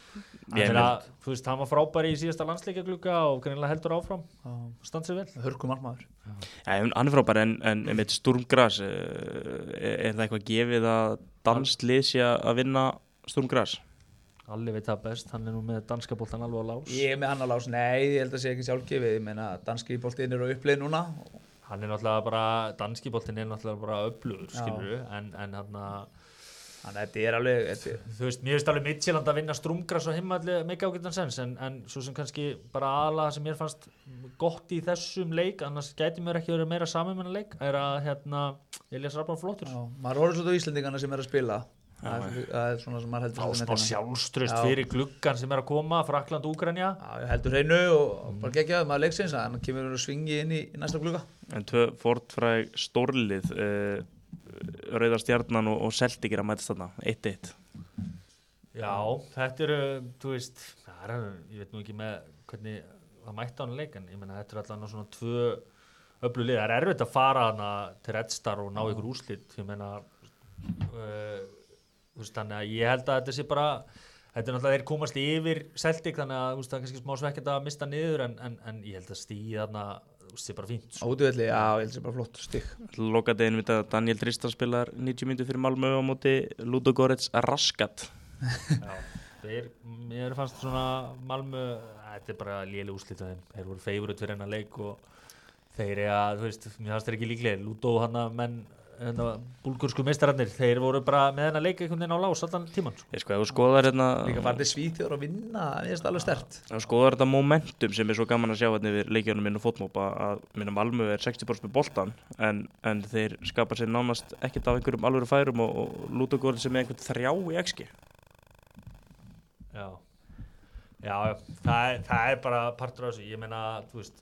Þú veist, hann var frábæri í síðasta landsleikjaglugga og greinilega heldur áfram. Stand sig vel. Hörku markmaður. Já, hann er frábæri en með Strúmgrass, er það eitthvað gefið að danskt lið sé að vinna Strúmgrass? Alli veit það best, hann er nú með danska boltan alveg á lás. Ég er með hann á lás, nei, ég held að sé ekki sjálfgefið. Ég meina, danski boltin eru á uppleið núna. Hann er náttúrulega bara, danski boltinn er náttúrulega bara öflugur, skilurðu, en hann Þannig að þetta er alveg... Þú veist, mér finnst alveg Midtjylland að vinna Strúmgrass og heimalli mikið ágætan sens, en svo sem kannski bara aðalega sem mér fannst gott í þessum leik, annars gæti mér ekki verið meira saman með leik, er að Elías Rafn flottur. Já, maður horfður svolítið á Íslendingana sem er að spila. Það er svona sem maður heldur. Smá sjálfstraust fyrir gluggan sem er að koma, Frakkland, Úkraína. Já, ég heldur hreinu og bara geggjaði maður leiksins, hann kemur að svingi inn í næsta glugga. En tvö fornfræg stórlið, Rauða Stjarnan og Celtic er að mætast þarna, 1-1. Já, þetta eru, þú veist, ég veit nú ekki með hvernig það mætti á hann leik, en ég meina þetta eru allavega svona 2 öflug lið. Það er erfitt að fara hana til Red Star og ná ykkur úrslit, ég meina, þú veist, þannig að ég held að þetta sé bara, þetta er náttúrulega þeir komast yfir Celtic, þannig að það er kannski smá svekkjandi að mista niður, en ég held að stíði þarna, það er bara fínt. Útivelli, já, ég held að það er bara flott stík. Lokadeginum við að Daniel Tristan spilar 90 mínútur fyrir Malmö á móti Ludogorets Raskat. Já, mér fannst svona Malmö, þetta er bara léleg úrslit á þeim. Þeir voru favorite fyrir hennar leik og þeir þú veist, mér fannst þeir ekki líklega. Ludo menn, búlgursku meistararnir, þeir voru bara með hennar leik einhvern veginn á lás allan tíman. Ég ef þú skoðar líka farið Svíþjóður að vinna, það er alveg sterkt. Ef þú skoðar þetta momentum sem er svo gaman að sjá við leikjunum inn og fótmópa að Malmö er 60% með boltan en þeir skapa sér nánast ekkert af einhverjum alvöru færum og Ludogorets sem er einhvern 3 í XG. Já, það er bara partur af þessu, ég meina, þú veist,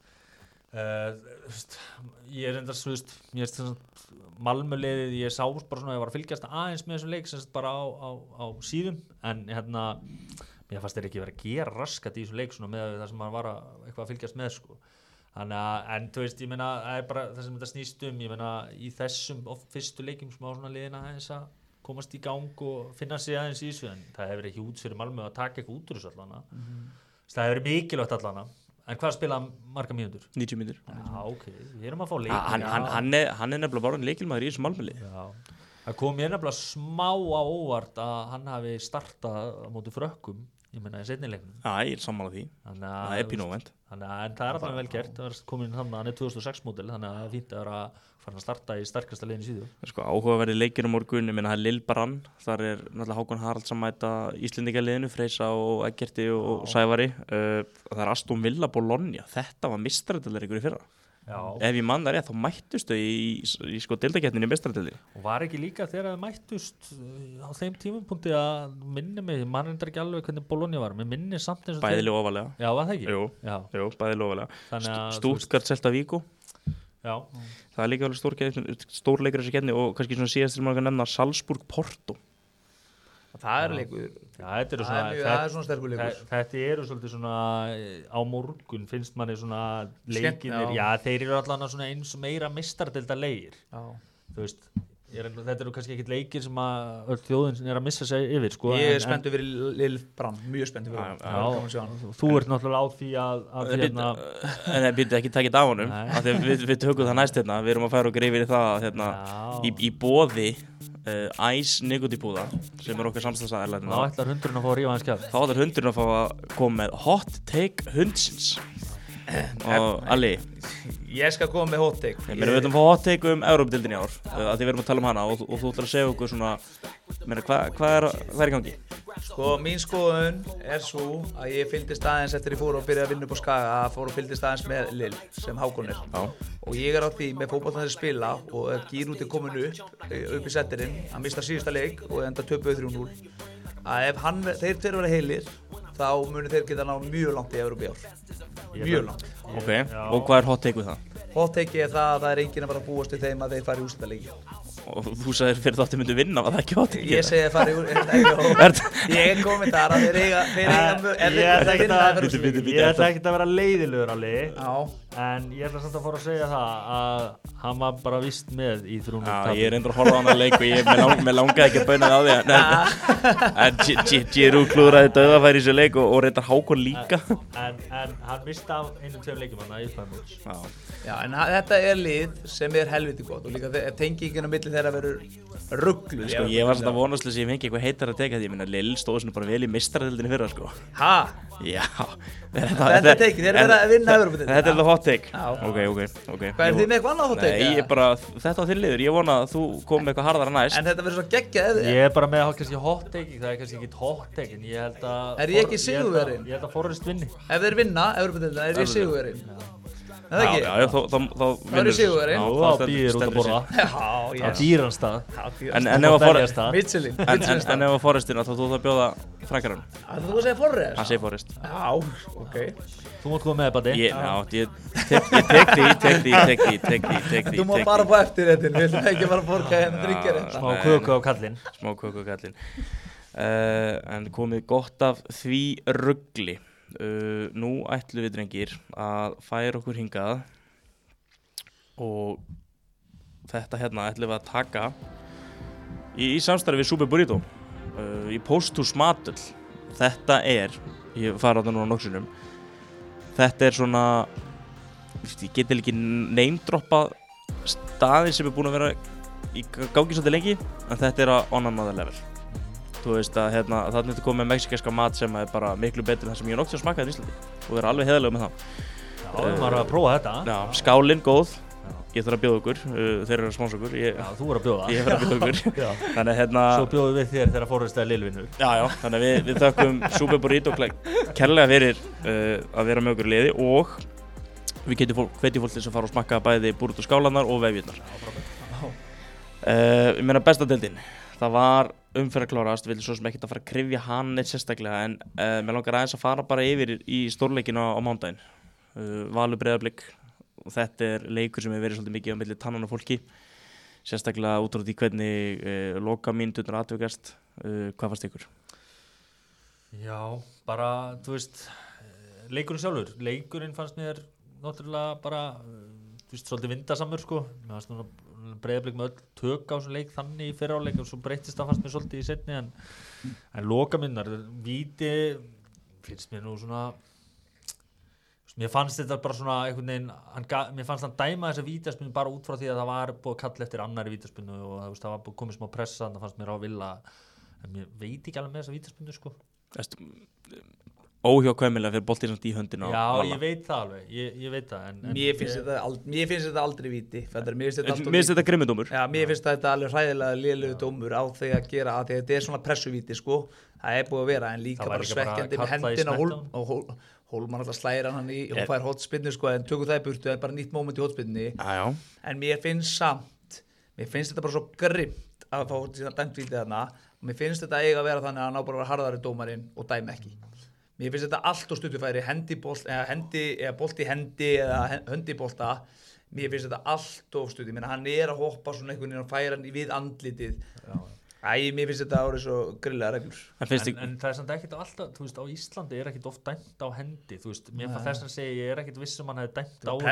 ég er endast, þú veist, ég er svona Malmö-liðið, ég sá bara svona, ég var að fylgjast aðeins með þessum leik, sem bara á síðum, en mér fannst þeir ekki verið að gera raskat í þessum leik svona með það sem maður var eitthvað að fylgjast með, sko. Þannig að, en þú veist, ég meina, það er bara það sem þetta snýst ég meina, í þessum fyrstu leikjum sem á svona liðina aðeins að komast í gang og finna sig aðeins í þessu, en það hefur ekki út fyrir Malmö að taka eitthvað út úr þessu allana. Það hefur mikilvægt allana. En hvað spila marga mínútur? 90 mínútur. Já, ok, við erum að fá leikinn. Hann er nefnilega bara leikilmaður í þessu Malmö-lið. Já, það kom mér nefnilega smá á óvart að hann hafi startað á móti Frökkum, ég meina í seinni leiknum. Já, ég er sammála því. Það er pínóvend. En það er alltaf vel gert, það er komin hann er 2006 módel, þannig að það er fínt að vera farin að starta í sterkasta liðinu síðu. Sko, áhugaverði leikir morgun, ég meina það er Lil Brann, þar er náttúrulega Hákon Haralds að mæta Íslendingaliðinu, Freysa og Eggerti og Sævari. Það er Aston Villa Bologna, þetta var meistaradeildarleikur í fyrra. Já. Ef ég man það rétt, þá mættust þau í sko deildakeppninni í meistaradeildinni. Og var ekki líka þegar þau mættust á þeim tímapunkti að minni mig, mann er ekki alveg hvernig Bologna var, mér minni samt eins og bæðilega ofalega. Já, var það ekki? Jú, bæðilega ofalega. Stuttgart Celta Vigo. Já. Það er líka alveg stórleikur þessi keppni og kannski svona síðast til maður að nefna Salzburg Porto. Það er leikur. Já, þetta er svona sterkur leikur. Þetta eru svolítið svona á morgun finnst manni svona leikinir, já þeir eru allan svona eins og meira meistaradeildarlegir. Þú veist, þetta eru kannski ekkit leikir sem að öll þjóðin að missa sig yfir sko, ég spenntur fyrir Lille Brann, mjög spenntur fyrir hann. Þú ert náttúrulega á því að hérna en býttu ekki takið af honum af því við tökum það næst hérna, við erum að færa okkur yfir í það hérna, í boði Æs Nikotibúða sem okkar samstæðsaðar þá ætlar hundurinn að fá að rífa hans kjafn. Þá ætlar hundurinn að fá að koma með hot take hundsins og Alli ég skal koma með hot take við ætlum að fá hot take Evrópudeildin í ár að því við erum að tala hana og þú ætlar að segja okkur svona hvað er í gangi? Sko mín skoðun svo að ég fylgdist aðeins eftir ég fór að byrja að vinna upp á Skaga fór og fylgdist aðeins með Lill sem Hákonir og ég á því með fótboltan að spila og Gírúti komin upp í setterinn hann mista síðasta leik og enda töpuðu 3-0 að ef þeir tveir vera heilir þá munu þeir geta ná mjög langt í Evrópu í ár mjög langt. Ok, og hvað er hot take við það? Hot take það að það enginn að fara að búast við þeim að þeir fari í úrslitaleiki. Og þú sagðir fyrir þátti myndu vinna, var það ekki hot take? Ég segi að fari í úrslitaleiki. Ég komi þar að þeir eiga Ég ætla ekkert að vera leiðilegur á liði. En ég ætla samt að fóra að segja það að hann var bara vist með í 3-0 Já, ég reyndur að horfa á hann að leik og mér langaði ekki að bauna á því en Giroud klúðraði dauðafæri í þessu leik og reyndar Hákon líka En hann mista af 1-2 leikjum hann í Íslandmóts Já, en þetta lið sem helviti gott og líka tengingin á milli þeirra verður rugglu Sko, ég var svona vonastlega sem ég fengi eitthvað heitar að teka því ég minna Lill stóð svona bara vel í meistaradeildinni fyrra sko Ha? Já Þetta tekið, þeir verða að vinna Evrópudeildina Þetta það hot take Ok Hvað er þið með eitthvað annað hot take? Nei, ég bara, þetta var þinn liður, ég vona að þú kom með eitthvað harðara næst En þetta verður svo geggjað Ég bara með kannski hot take, það kannski ekki hot take en ég held að Er ég ekki sigurverinn? Ég held að Forrest vinni Ef þeir vinna Evrópudeildina, er ég sigurverinn? Já, þá er ég sigurverinn þá býðir út að borða á dýranstað en ef að Forrestin þá þú það bjóða frækjaran Þú segir Forrest? Hann segir Forrest Já, ok Þú mátt koma með Batti Ég tek því Þú mátt bara fá eftir þetta við ætlum ekki bara að borga hérna tryggja þetta Smá köku á kallinn En komið gott af því rugli Nú ætlum við drengir að færa okkur hingað og þetta hérna ætlum við að taka í samstarfi við Super Burrito í Pósthús Matöll þetta ég fara á þetta núna nokksunum þetta svona ég geti ekki neymdroppa staðir sem búin að vera í gangi svolítið lengi en þetta á on another level Þú veist að það myndi koma með mexikanska mat sem er bara miklu betur en það sem ég nokkuð smakkaði í Íslandi og er alveg heiðarlegur með það. Já, maður að prófa þetta. Já, skálinn góð. Ég þarf að bjóða okkur, þeir eru að sponsa okkur. Já, þú verður að bjóða. Ég verður að bjóða okkur. Þannig Svo bjóðum við þér þegar Forrest er Lill-vinur. Já, þannig að við þökkum Super Burrito kærlega fyrir að vera með okkur í liði og við hvetjum fólk til þess að fara og smakka bæði burrito skálarnar og vefjurnar. Ég meina besta deildin. Það var umferð að klárast, við viljum svo sem ekkert að fara að kryfja hann eitt sérstaklega en mér langar aðeins að fara bara yfir í stórleikina á mánudaginn. Valur Breiðablik og þetta er leikur sem hefur verið svolítið mikið á milli tannan á fólki sérstaklega út frá því hvernig lokamínúturnar atvikast. Hvað fannst ykkur? Já, bara, þú veist, leikurinn sjálfur. Leikurinn fannst mér náttúrulega bara, þú veist, svolítið vindasamur sko. Mér fannst núna Breiðablik með öll tök á þessum leik þannig í fyrra áleik og svo breyttist það fannst mér svolítið í seinni en lokaminnar, víti finnst mér nú svona mér fannst þetta bara svona einhvern veginn, mér fannst hann dæma þessa vítaspinnu bara út frá því að það var búið að kalla eftir annari vítaspinnu og það var komið smá pressa þannig að fannst mér á vilja en mér veit ekki alveg með þessa vítaspinnu sko Óhjákvæmilega fyrir boltinn samt í höndina Já, ég veit það alveg, ég veit það en Mér finnst þetta aldrei víti Mér finnst þetta grimmudómur Já, mér finnst þetta alveg hræðilega lélegur dómur á því að gera að þetta er svona pressuvíti sko Það er búið að vera en líka bara svekkjandi með hendina og Hólmann alltaf slæðir hann í og fær hotspinnu sko en tökum það í burtu, það er bara nýtt moment í hotspinnu En mér finnst þetta bara svo grimmt að fá dæmt vítið þarna og mér finnst þetta eiga að vera þannig að ná bara að vera harðari dómarinn og dæma ekki Mér finnst þetta allt og stuttufæri, bolti hendi eða höndi bolta. Mér finnst þetta allt of stutt. Ég meina hann að hoppa svona einhvern veginn og færa hann við andlitið. Mér finnst þetta árið svo grillaða reglur. En það samt ekkert alltaf, þú veist, á Íslandi ekkert oft dæmt á hendi, þú veist, mér fann þess að segja, ég ekkert viss hann hefði dæmt á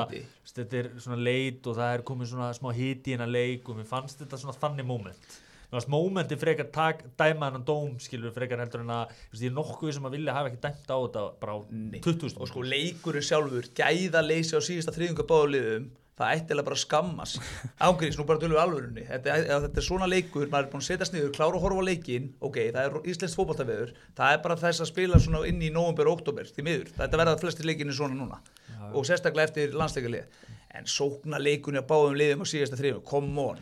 þetta svona leit og það komið svona smá hiti í hennar leik og mér fannst þetta svona þannig moment. Mómenti frekar dæma hennan dóm, skilur frekar heldur en að, ég nokkuð sem að vilja hafa ekki dæmt á þetta bara á 20.000. Og sko leikurinn sjálfur, gæðaleysi á síðasta þriðjunga báðuliðum, það ættilega bara skammast. Ángríns, nú bara tölum við alvörunni. Þetta svona leikur, maður búin að setjast niður, klára að horfa á leikinn, það íslenskt fótboltaveður, það bara þess að spila svona inn í nóvember og október, því miður. Þetta verða flestir leikinni svona núna. Og sérstaklega eftir landsleikarlið. En sókna leikunni að báðum liðum á síðasta þriðjunga, come on.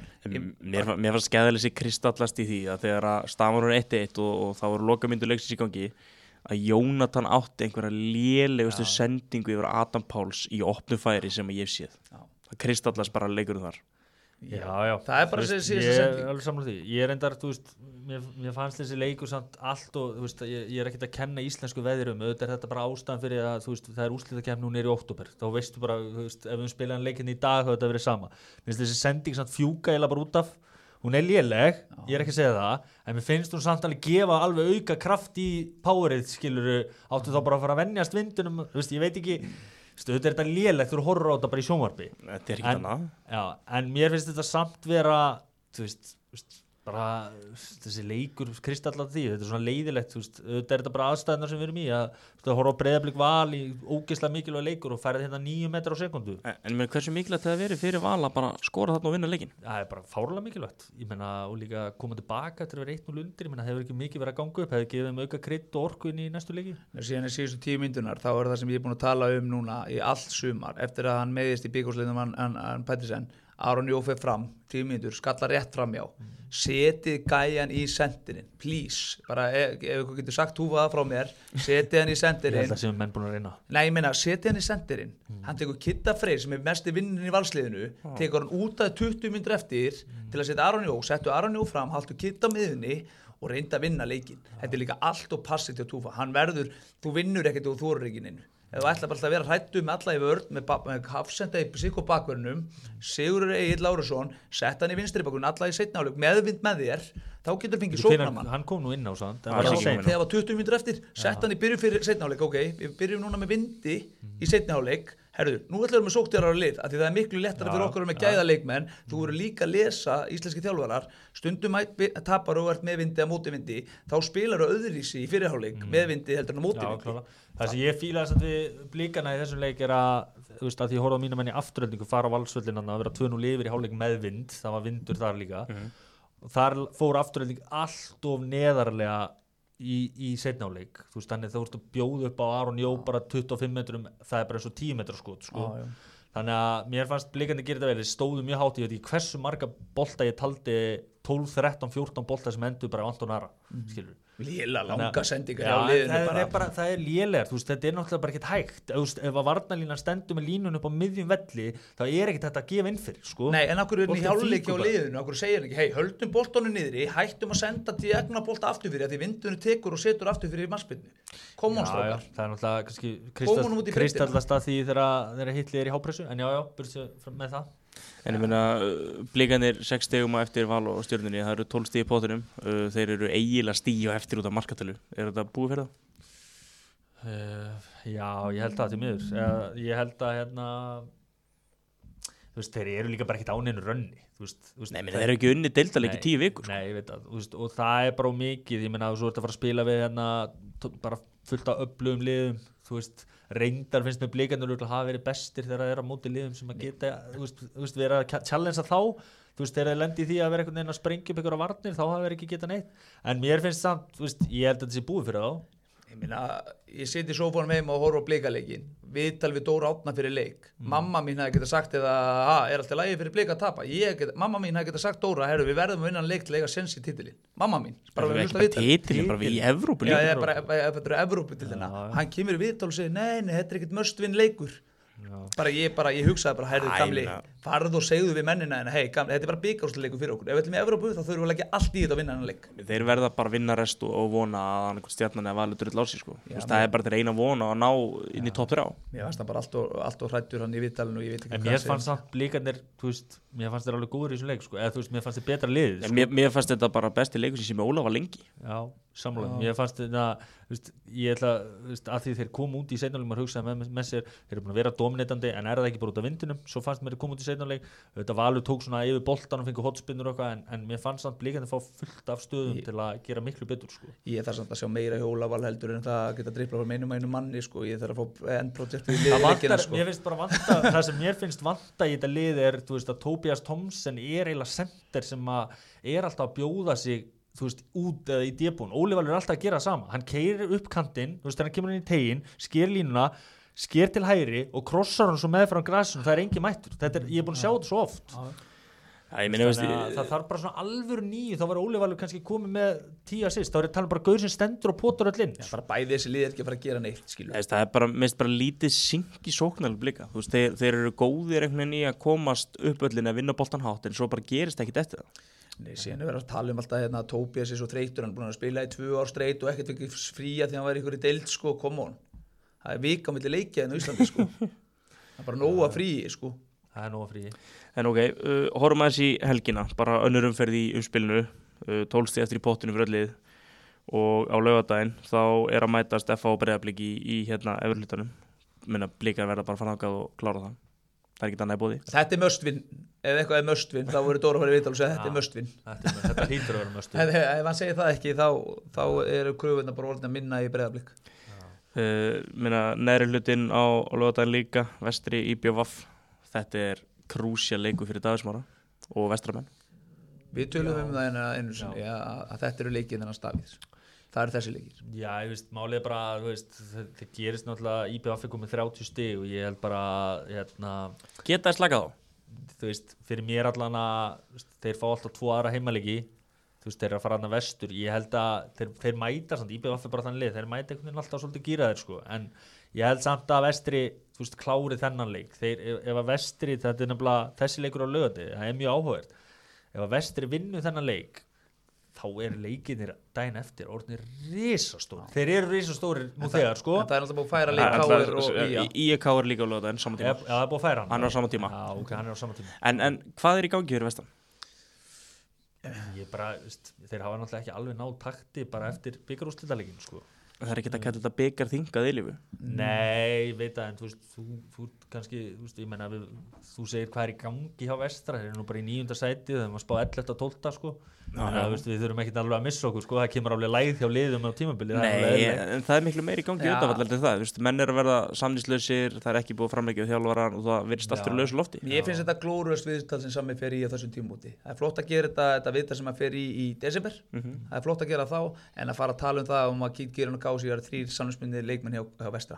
Mér fannst skæðaleysi kristallast í því að þegar að staðan voru 1-1 og þá voru lokamyndu leiksins í gangi að Jónatan átti einhverja lélegustu sendingu yfir Adam Páls í opnu færi sem ég hef séð. Það kristallast bara leikurinn þar. Já. Það bara síðasta sending. Ég er alveg sammála því. Ég reyndar, þú veist, mér fannst þessi leikur samt allt og, þú veist, ég er ekkert að kenna íslensku veðrum. Auðvitað þetta bara ástæðan fyrir að, þú veist, það úrslitakeppni nú niður í október. Þá veistu bara, þú veist, ef við spilaðum leikinn í dag þá þetta verið sama. Mér finnst þessi sending samt fjúka eiginlega bara út af. Hún er léleg, ég er ekki að segja það, en mér finnst hún samt alveg gefa alveg auka kraft í powerið, skiluru, áttu þá bara að fara að venjast vindunum, þú veist, ég veit ekki, þetta er þetta lélegt, þú horfir á þetta bara í sjónvarpi. Þetta er ekki annað. Já, en mér finnst þetta samt vera, þú veist, bara þessi leikur kristallar því, þetta er svona leiðilegt, þú veist, þetta er þetta bara aðstæðnar sem við erum í, að horfa á Breiðablik Val í ógeðslega mikilvæg leikur og færið hérna 9 metra á sekundu. En hversu mikilvægt það verið fyrir Val að bara skora þarna og vinna leikinn? Það er bara fárlega mikilvægt, ég meina, og líka koma tilbaka eftir að vera 1-0 undir, ég meina, hefur ekki mikið verið að ganga upp, hefur gefið þeim auka krydd og orku inn í næstu leiki. Síðan síðustu 10 mínúturnar, þá það sem ég er búin að tala núna í allt sumar, eftir að hann meiðist í bikarúrslitunum hann Pettersen, Aron Jó fer fram, 10 mínútur, skallar rétt framjá, setið gæjan í sendirinn, please, bara ef ykkur getur sagt húfa það frá mér, setið hann í sendirinn. Ég held að sem menn búin að reyna. Nei, ég meina, setið hann í sendirinn, hann tekur Kitta Freyr sem er mesti vinnin í valsliðinu, tekur hann út að 20 mínútur eftir til að setja Aron Jó, settu Aron Jó fram, haltu Kitta á miðjunni og reynda að vinna leikinn. Þetta er líka allt og passið til að túfa, hann verður, þú vinnur ekkert og þú er ekki inn. Ef þú ætlar bara alltaf að vera hræddu með alla í vörn, með Hafsenda í sikk og bakvörnum, Sigurður Egill Lárusson, sett hann í vinstri bakvörn, alla í seinni hálfleik, meðvind með þér, þá getur fengið sóknarmann. Hann kom nú inn á samt. Þegar var 20 mínútur eftir, sett hann í byrjun fyrir seinni hálfleik, við byrjum núna með vindi í seinni hálfleik, herru, nú ætlum við með sókntjárar lið, af því það er miklu lettara fyrir okkur með gæða leikmenn, þú voru líka að lesa íslenski þjálfarar, stundum tapar og ert með vindi að móti vindi, þá spilar þú öðruvísi í fyrirháleik með vindi heldur en á móti vindi. Það sem ég fílaði samt við Blíkana í þessum leik er að, þú veist, að því ég horfði á mína menn í afturöldingu fara á Valsvöllin að vera 2-0 yfir í hálfleik með vind, það var vindur þar líka og þar fór afturölding allt of neðarlega í seinni hálfleik, þú veist, þannig þú ert að bjóða upp á Aron Jó bara 25 metrum, það er bara eins og 10 metra skot, sko. Þannig að mér fannst Blíkandi gera þetta vel, þeir stóðu mjög hátt, ég veit ekki hversu marga bolta ég taldi 12, 13, 14 bolta sem endur bara á Anton Ara, skilur. Lélega langa sendingar hjá liðinu bara. Það er lélegar, þú veist, þetta er náttúrulega bara ekkert hægt, ef að varnarlínan stendur með línun upp á miðjum velli, þá er ekkert þetta að gefa inn fyrir, sko. Nei, en okkur er í hjáleik hjá liðinu, okkur segir hann ekki, hei, höldum boltanum niðri, hættum að senda diagna bolta aftur fyrir, því vindunum tekur og setur aftur fyrir mannspyrnu. Come on, strákar. Það er náttúrulega kannski kristallast að því þegar Hitler er í hápressu, en burtséð með það. En ég meina, Blikarnir 6 stigum eftir Val og Stjörnunni, það eru 12 stig í pottinum, þeir eru eiginlega stíu eftir út af markatölu. Er þetta búið fyrir það? Já, ég held það til miður. Ég held að þú veist, þeir eru líka bara ekkert án einu rönni. Nei, menn þeir eru ekki unni deildarleik í 10 vikur. Nei, ég veit það, og það er bara mikið, ég meina, þú ert að fara að spila við bara fullt af öflugum liðum, þú veist, reyndar finnst með Blikarnir að hafa verið bestir þegar það er á móti liðum sem að geta, þú veist, vera að challengea þá, þú veist, þegar það lendi í því að vera einhvern veginn að sprengja upp einhverja varnir, þá hafa verið ekki geta neitt, en mér finnst samt, þú veist, ég held að þetta sé búið fyrir þá. Ég meina, ég siti í sófanum heima og horfa á Blikaleikin, viðtal við Dóra Árna fyrir leik. Mamma mín hefði getað sagt eða er alltaf lagi fyrir Blika að tapa. Mamma mín hefði getað sagt Dóra, herru, við verðum að vinna leik til að eiga sens í titilinn. Mamma mín, bara við hlusta viðtal. Titilinn bara í Evrópu líka. Já, bara þetta er Evrópu til þarna. Hann kemur í viðtal og segir, nei, þetta er ekkert must win leikur. bara ég hugsaði bara, heyrðu gamli, farðu og segðu við mennina en hei, gamli, þetta bara bikarúrslitaleikur fyrir okkur, ef við ætlum í Evrópu þá þurfum við að leggja allt í þetta að vinna þennan leik. Þeir verða bara að vinna rest og vona að einhvern Stjarnan eða Valur drull á sig sko. Það bara þeir eina vona að ná inn í topp 3. Mér fannst það bara allt og hræddur hann í viðtalinu og ég veit ekki en mér fannst samt Blikarnir, mér fannst þeir alveg góður í þessum leik sko. Eða mér fannst þeir betra lið sko. Mér fannst þetta bara besti leikur sem Ólaf var lengi. Já, sammála. Mér fannst þetta ég ætla að því þeir kom út í seinaleik maður hugsaði með sér, þeir eru búin að vera dominitandi en það ekki bara út af vindinum, svo fannst mér að koma út í seinaleik, þetta Valur tók svona yfir boltan og fengur hotspinnur og eitthvað en mér fannst samt Blikarnir fá fullt af stöðum til að gera miklu betur sko. Ég þarf samt að sjá meira hjá Ólafal heldur en það geta driplað frá einum manni sko. Ég þarf að fá endprojektið í liðleikina sko. Mér finnst bara vanta, það sem mér finnst vanta í þetta lið er að Tobias Thomsen eiginlega center sem er alltaf að bjóða sig út eða í débún. Óli Valur alltaf að gera það sama, hann keyrir upp kantinn þegar hann kemur inn í teginn, sker línuna sker til hægri og krossar hann svo með frá grasinu, það engin mættur ég er búin að sjá þetta svo oft það þarf bara svona alvöru nýju, þá var Óli Valur kannski komið með 10 assist, þá er ég að tala bara gaur sem stendur og potar öll inn bara bæði þessi lið ekki að fara að gera neitt það er bara, minnst bara lítið synk í sóknarlega blika, þeir eru góðir einhvern veginn í að komast upp öllin að vinna boltan hátt en svo bara gerist ekkit eftir það. Nei, síðan er verið að tala alltaf hérna að Tobias er svo þreytur, hann er búin að spila í 2 ár streit og ekkert ekki fría því hann væri ykkur í deild sko, come on. Það er vika á milli leikja en á Íslandi sko. Það er bara nóga fríi sko. Það er nóga fríi. En ok, horfum aðeins í helgina, bara önnur umferð í umspilinu, 12 stig eftir í pottinu fyrir öll lið og á laugardaginn þá er að mætast FH og Breiðablik í hérna efurhlutanum. Minna Blikar verða bara fannangað og klára það. Það er ekki annað í boði. Þetta er möstvinn, ef eitthvað er möstvinn þá verður Dóra að fara í viðtal og segja þetta er möstvinn. Þetta hlýtur að vera möstvinn. Ef hann segir það ekki þá eru kröfurnar bara orðin að minna í Breiðablik. Neðri hlutinn á laugardaginn líka, vestri IBVF. Þetta er krúsja leikur fyrir Davíðsmára og vestramenn. Við tölum það einu sinni að þetta eru leikið þennan Davíðs. Það eru þessi leikir. Já, ég veist, málið er bara, það gerist náttúrulega IBVF komið 30 stig og ég held bara, geta það slakað á? Fyrir mér allan að þeir fá alltaf 2 aðra heimaleiki, þeir eru að fara að vestur, ég held að þeir mæta samt, IBVF er bara þannig lið, þeir mæta einhvern veginn alltaf svolítið gíraðir sko, en ég held samt að vestri, klári þennan leik, ef að vestri, þetta er nefnilega þessi leikur á laugardegi, það er mjög áhugavert, ef að vestri vinnu þennan leik, þá eru leikinir daginn eftir orðnir risastóri. Þeir eru risastóri nú þegar sko. En það er alltaf búið að færa leik Káir og Ía. Ía Káir líka á laugardaginn saman tíma. Já, það er búið að færa hann. Hann er á sama tíma. Já, ok, hann er á sama tíma. En hvað er í gangi fyrir vestan? Ég bara, þeir hafa náttúrulega ekki alveg náð takti bara eftir bikarúrslitaleikin sko. Það er ekki að kalla þetta bikar þingað eilífu. Nei, veit það, en þú kannski, ég meina, þú segir hvað er í gangi hjá vestra, þeir eru nú bara í 9. sæti, þeir maður spá 11. og 12. sko. Við þurfum ekki alveg að missa okkur sko, það kemur alveg lægð hjá liðum á tímabili. Nei, en það er miklu meiri í gangi utanvallar en það, menn eru að verða samningslausir, það er ekki búið að framleggja þjálfaran og það virðist allt fyrir lausu lofti. Ég finnst þetta glórulaust viðtal sem Sami fer í á þessum tímamóti. Það er flott að gera þetta viðtal sem að fer í desember, það er flott að gera þá, en að fara að tala það að Gíran og Kási eru 3 samningsbundnir leikmenn hjá vestra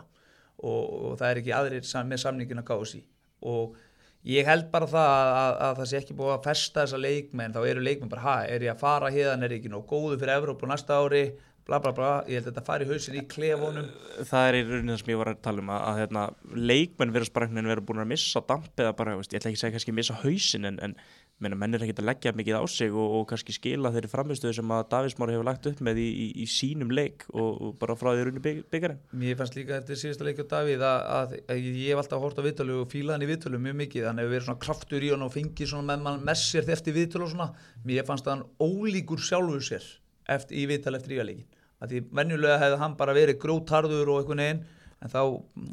og það er ekki aðrir með samningin að Kási og ég held bara að það sé ekki búið að festa þessa leikmenn, þá eru leikmenn bara, er ég að fara hérna, er ég ekki nóg góður fyrir Evrópu næsta ári, bla bla bla, ég held að þetta fari í hausin í klefunum. Það er í rauninni það sem ég var að tala um að leikmenn vera búin að missa dampið að bara, ég ætla ekki að segja kannski missa hausin en menn er ekki að leggja mikið á sig og kannski skila þeirri frammistöðu sem að Davíðsmári hefur lagt upp með í sínum leik og bara frá því runni byggarinn. Mér fannst líka eftir síðasta leik á Davíð að ég hef alltaf hort á viðtölu og fílað hann í viðtölu mjög mikið, hann hefur verið svona kraftur í hann og fengið svona með sér eftir viðtölu og svona. Mér fannst hann ólíkur sjálfur sér í viðtölu eftir ígaleikin. Því venjulega hefði hann bara verið grótarður og einhvern veginn, en þá,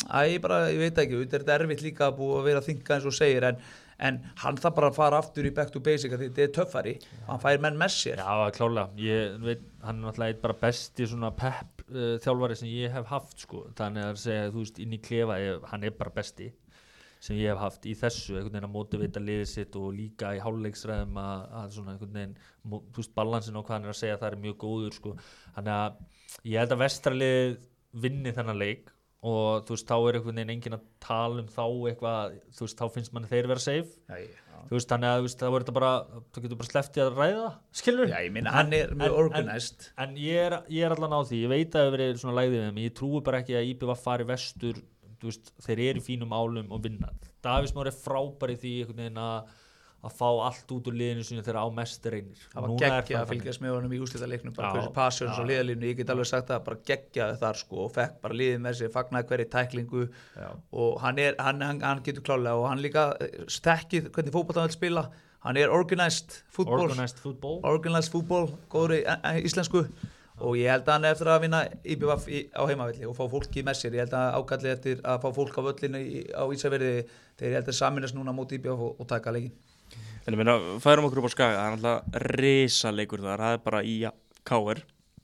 ég veit ekki, þetta er erfitt líka að búið að vera að þinka eins og segir, en hann þarf bara að fara aftur í back to basic því þetta er töffari, hann fær menn með sér. Já, klárlega, ég veit, hann er náttúrulega bara besti svona pepp þjálfari sem ég hef haft sko, þannig að segja, inn í klefa, hann er bara besti sem ég hef haft í þessu, einhvern veginn að mótivita liðið sitt og líka í hálfleiksræðum að svona einhvern veginn, balansin og hvað hann er að segja, það er mjög góður sko, þannig að ég held að vestralið vinni þennan leik og þá er einhvern veginn enginn að tala þá eitthvað, þá finnst manni þeir vera safe, þannig að þá er þetta bara, þú getur bara slepptið að ræða, skilur? Já, ég minna, hann er mjög organized. En ég er allan á því, ég veit að það hefur verið svona lægðið með mig, ég trúi bara ekki að IBVF fari vestur, þú veist, þeir eru í fínum álum og vinna. Davíð Smári frábær í því einhvern veginn að fá allt út úr liðinu sínu þegar á mest reynir. Það var geggja að fylgjast með honum í úrslitaleiknum, bara hversu passjóns og liðalínu, ég get alveg sagt það, bara geggjaði þar sko, og fekk bara liðið með sig, fagnaði hverju tæklingu og hann getur klálega og hann líka þekkið hvernig fótbolta hann vil spila, hann organized football, góður í íslensku og ég held að hann eftir að vinna IBVF á heimavelli og fá fólki með sér, ég held að ákallið eftir að fá fólk á völlinu á Ísafirði þegar ég held að saminast núna móti IBVF og taka leikin. En ég meina, færum okkur upp á Skaga, það er alltaf risaleikur þar, það er bara í KR.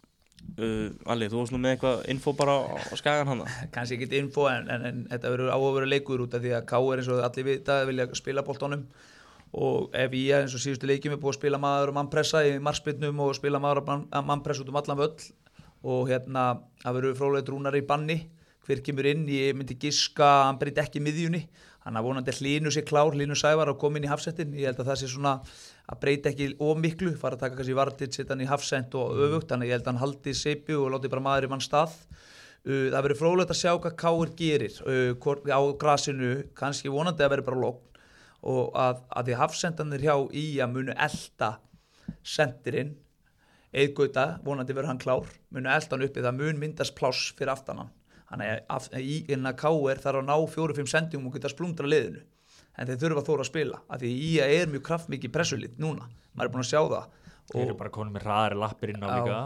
Alli, þú varst nú með eitthvað info bara á Skagan hana? Kannski ekki info en þetta verður á að vera leikur út af því að KR eins og allir vita vilja spila boltanum og ef ég eins og síðustu leikjum er búið að spila maður og mannpressa í markspyrnum og spila maður og mannpressa út allan völl og það verður fróðlegt Rúnar í banni, hver kemur inn, ég myndi giska hann breyti ekki miðjunni. Þannig að vonandi Hlynur sé klár, Hlynur Sævar að koma inn í hafsendin. Ég held að það sé svona að breyta ekki of miklu, fara að taka kannski Vardit, setja hann í hafsend og öfugt. Þannig að ég held að hann haldi seipu og láti bara maður í mann stað. Það verður fróðlegt að sjá hvað KR gerir á grasinu, kannski vonandi að verður bara logn. Og að því hafsendanir hjá IA munu elta sendirinn, Eið-Gauta, vonandi verður hann klár, munu elta hann uppi, það mun myndast pláss fyrir aftan hann. Þannig að KR þarf að ná 4-5 sendingum og geta splundra liðinu en þeir þurfa þóra að spila af því IA er mjög kraftmikið pressulið núna, maður er búin að sjá það Þeir eru bara konum með hraðari lappir inn á líka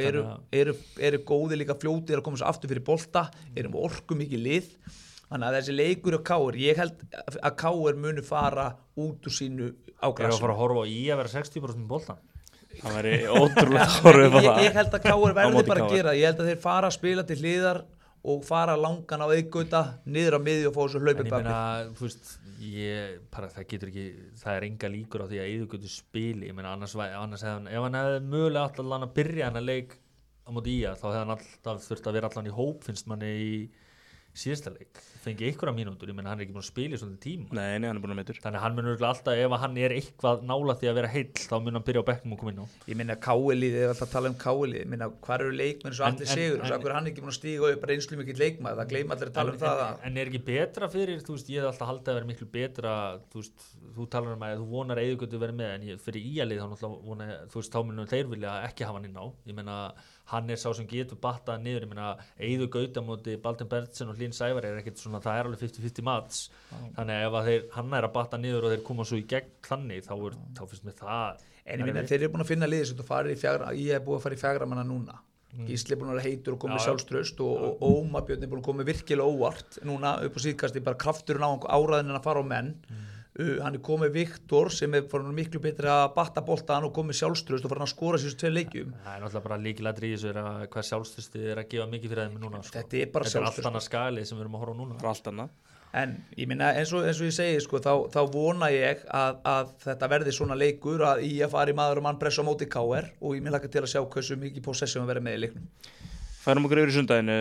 og eru góði líka fljótir að koma svo aftur fyrir bolta, eru með orku mikið lið þannig að þessi leikur á KR, ég held að KR munu fara út úr sínu ágræsum. Þeir eru að fara að horfa á IA að vera 60% með boltan. Það væri ótrúlega að horfa upp á það. Ég held að KR verði bara að gera, ég held að þeir fara að spila til hliðar og fara langan á Eið-Gauta niður á miðju og fá þessu hlaupið bakið. En ég meina, þú veist, það getur ekki, það er enga líkur á því að Eið-Gauta spili, ég meina annars ef hann hefði mögulega alltaf að byrja hann að leik á móti IA, þá hefði hann alltaf þurft að vera allan í hóp, finnst manni í síðasta leik, fengi einhverja mínútur, ég menn hann er ekki búin að spila í svona tíma. Nei, hann er búin að meittur. Þannig að hann mun alltaf, ef hann er eitthvað nála því að vera heill, þá mun hann byrja á bekknum og koma inn á. Ég minna KL-ið, ég er alltaf að tala KL-ið, ég minna hvað eru leikmenn svo allir sigur, og hvað er hann ekki búin að stíga upp reynslu mikill leikmaður, það gleyma allir að tala það. En er ekki betra fyrir, þú veist, ég hef alltaf haldið að vera miklu betra, þú talar að þú vonar að Eið-Gauta verði með, en fyrir IA-lið þá náttúrulega vona, þú veist, þá munum þeir vilja ekki hafa hann inn á. Ég meina, hann er sá sem getur battað niður, ég meina Eið-Gauta móti Baldvin Berntsen og Hlyn Sævar er ekkert svona, það er alveg 50-50 mats, þannig að ef hann er að batta niður og þeir koma svo í gegn þannig, þá finnst mér það. En ég meina, þeir eru búin að finna liðið sem þú farir í fjagra, ég er búin að fara í fjagra manna núna. Gísli er búin að vera heitur og komið sjálfstraust og Ómar Björn er búin að koma virkilega óvart núna upp á síðkasti, bara krafturinn á áræðin að fara á menn. Hann er komið Viktor sem er miklu betri að batta boltan og komið sjálfstraust og fara að skora síðust 2 leikjum. Það er náttúrulega bara líkilætri í þessu hvað sjálfstraustið er að gefa mikið fyrir þeim núna. Þetta er bara sjálfstraust. Þetta er allt annað skali sem við erum að horfa á núna. Allt annað. En ég minna eins og ég segi sko, þá vona ég að þetta verði svona leikur að í að fara í maður og mann pressa á móti KR og ég laka til að sjá hversu mikið possession verður með í leiknum. Færum okkur yfir í sundaginn,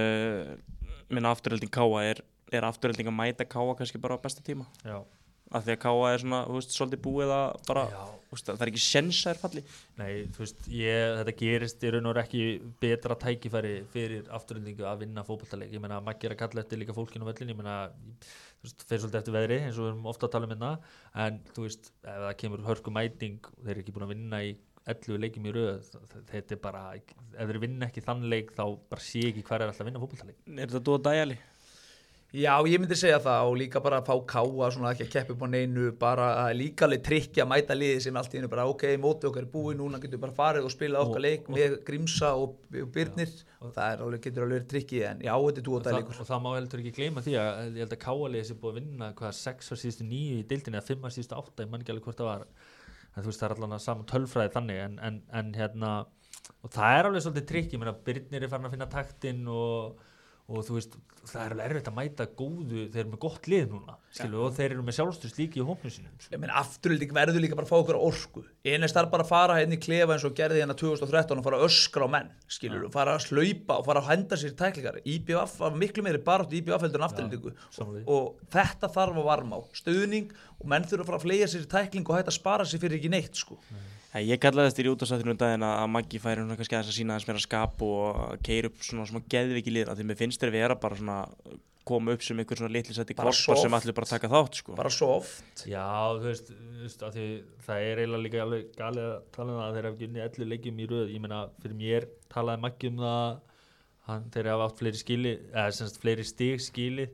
minna afturhelding KA er afturhelding að mæta KA kannski bara á besta tíma. Já. Af því að KA er svona, þú veist, svolítið búið að bara, það er ekki séns að er falli. Nei, þú veist, þetta gerist í raun og ekki betra tækifæri fyrir afturhendingu að vinna fótboltaleik. Ég meina, Maggi er að kalla eftir líka fólkinu á vellinu, ég meina, þú veist, fer svolítið eftir veðri, eins og við erum ofta að tala um hérna, en þú veist, ef það kemur hörku mæting, þeir eru ekki búin að vinna í 11 leikjum í röð, þetta er bara, ef þeir vinna ekki þann leik, þá bara sé ekki hver alltaf að vinna fótboltaleik. Er þetta dóa dæjali? Já, ég myndi segja það og líka bara að fá káa svona ekki að keppa upp á neinu, bara að líka alveg trykkja að mæta liði sem allt í hennu bara ok, mótið okkar er búið, núna getur við bara farið og spila okkar leik með Grímsa og Birnir og það getur alveg trykkið en já, þetta er dúota leikur. Og það má heldur ekki gleyma því að ég held að káaliði sé búið að vinna 6 af síðustu 9 í deildinni eða 5 af síðustu 8, ég man ekki alveg hvort það var. En þú veist, það er allavega saman tölfræði þannig en hérna, og það er alveg svolítið trikk, ég meina Birnir er farin að finna taktinn og þú veist, það er alveg erfitt að mæta góðu, þeir eru með gott lið núna og þeir eru með sjálfstraust líka í hópnum sínum. Ég meina afturhalding verður líka bara að fá okkur orku. Einast þarf bara að fara hérna í klefa eins og gerði hérna 2013 og fara að öskra á menn, og fara að slaupa og fara að henda sér tæklingar. IBF var miklu meiri baráttu IBF heldur en afturhaldingu og þetta þarf að varma á stuðning og menn þurfa að fara að fleygja sér tækling og hætta að spara sér fyrir ekki neitt sko. Ég kallaði þetta í útvarpsþættinum daginn að Maggi færi kannski aðeins að sína aðeins meira skap og keyra upp svona geðveiki lið, af því mér finnst þeir vera bara svona koma upp sem einhver svona litli sæti Bara kvolpar sem soft. allir bara taka þátt sko. bara svo oft. Já, þú veist að því það eiginlega líka alveg galið að tala um það að þeir hafa ekki unnið 11 leikjum í röð. Ég meina, fyrir mér talaði Maggi um það þeir hafa átt fleiri skili eða semst fleiri stig skili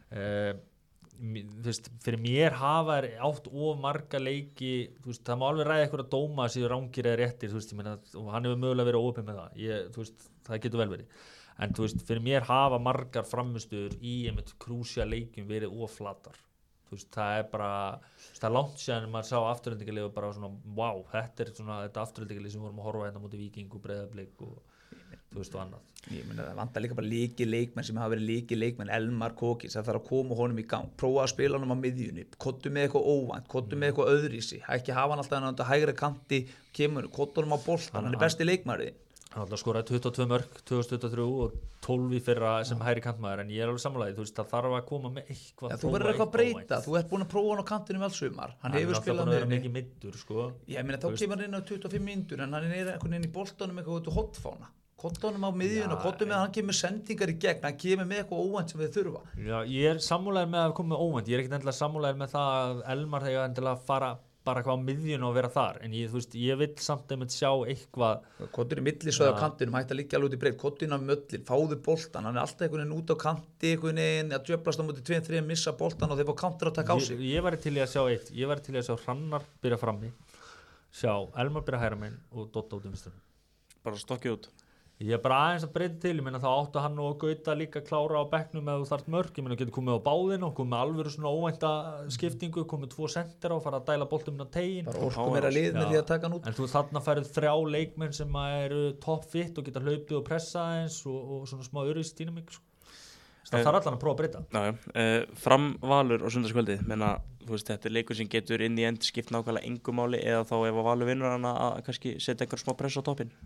þú veist, fyrir mér hafa þeir átt of marga leiki, þú veist, það má alveg ræða eitthvað að dóma séu rángir eða réttir, þú veist, ég meina, og hann hefur mögulega verið óöpinn með það, þú veist, það getur vel verið. En þú veist, fyrir mér hafa margar framistöður í einmitt krúsja leikjum verið oflatar. Þú veist, það er bara, það er langt síðan maður sá afturhendingarlið og bara svona, wow, þetta er svona þetta afturhendingarlið sem við vorum að horfa hérna á móti Víking og Breiðablik og þú veist og annað. Ég meina það vantar líka bara leikmenn sem hafa verið leikmenn, Elmar Kokis, það þarf að koma honum í gang, prófa að spila honum á miðjunni, kottu með eitthvað óvænt, kottu með eitthvað öðrísi, ekki hafa hann alltaf hann á hægri kanti, kemur, kottu honum á boltan, hann er besti leikmaður. Hann alltaf skoraði 22 mörk 2023 og 12 í fyrra sem hægri kantmaður, en ég er alveg sammálaðið, þú veist, það þarf að koma með eitthvað. Já, þú verður eitthvað að breyta, þú ert búin að prófa hann á kantinum alls sumar, hann hefur spilað með mikið middur, sko. Ég meina þá kemur hann inn á 25 mínútur en hann er einhvern veginn í boltanum eitthvað út úr hotfána, kottunum á miðjuna, kottum með hann kemur sendingar í gegn, hann kemur með eitthvað óvænt sem við þurfa. Já, ég er sammálaður með að koma með óvænt, ég er ekkert endilega sammálaður með það að Elmar þegar endilega fara bara hvað á miðjuna og vera þar, en ég, þú veist, ég vil samt einmitt sjá eitthvað. Kottur í millisvæði á kantinum, hætti að liggja alveg út í breytt, kottur inn á möllin, fáðu boltan, hann er alltaf einhvern veginn út á kanti, einhvern veginn að djöflast á móti 2-3, missa boltan og þeir fá counter að taka á sig. Ég væri til í að sjá eitt, ég væri til í að sjá Hrannar byrja frammi, sjá Elmar byrja hægra megin og Dotta út um vinstri. Bara stokkið út. Ég er bara aðeins að breyta til, ég meina þá áttu hann og Gauta líka að klára á bekknum ef þú þarft mörk, ég meina getur komið á báðinu og komið með alvöru svona óvænta skiptingu, komið 2 sentera og fara að dæla boltum inn á tegin. Bara orku meira lið með því að taka hann út. En þú þarna færið 3 leikmenn sem eru top fit og geta hlaupið og pressa eins og svona smá öðruvísi dýnamík, sko. Það þarf allan að prófa að breyta. Fram Valur á sunnudagskvöldið, menna, þú veist, þetta er leikur sem getur inn í end skipt nákvæmlega engu máli eða þá ef að Valur vinnur hann að kannski setja einhver smá press á toppinn.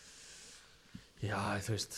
Já, þú veist,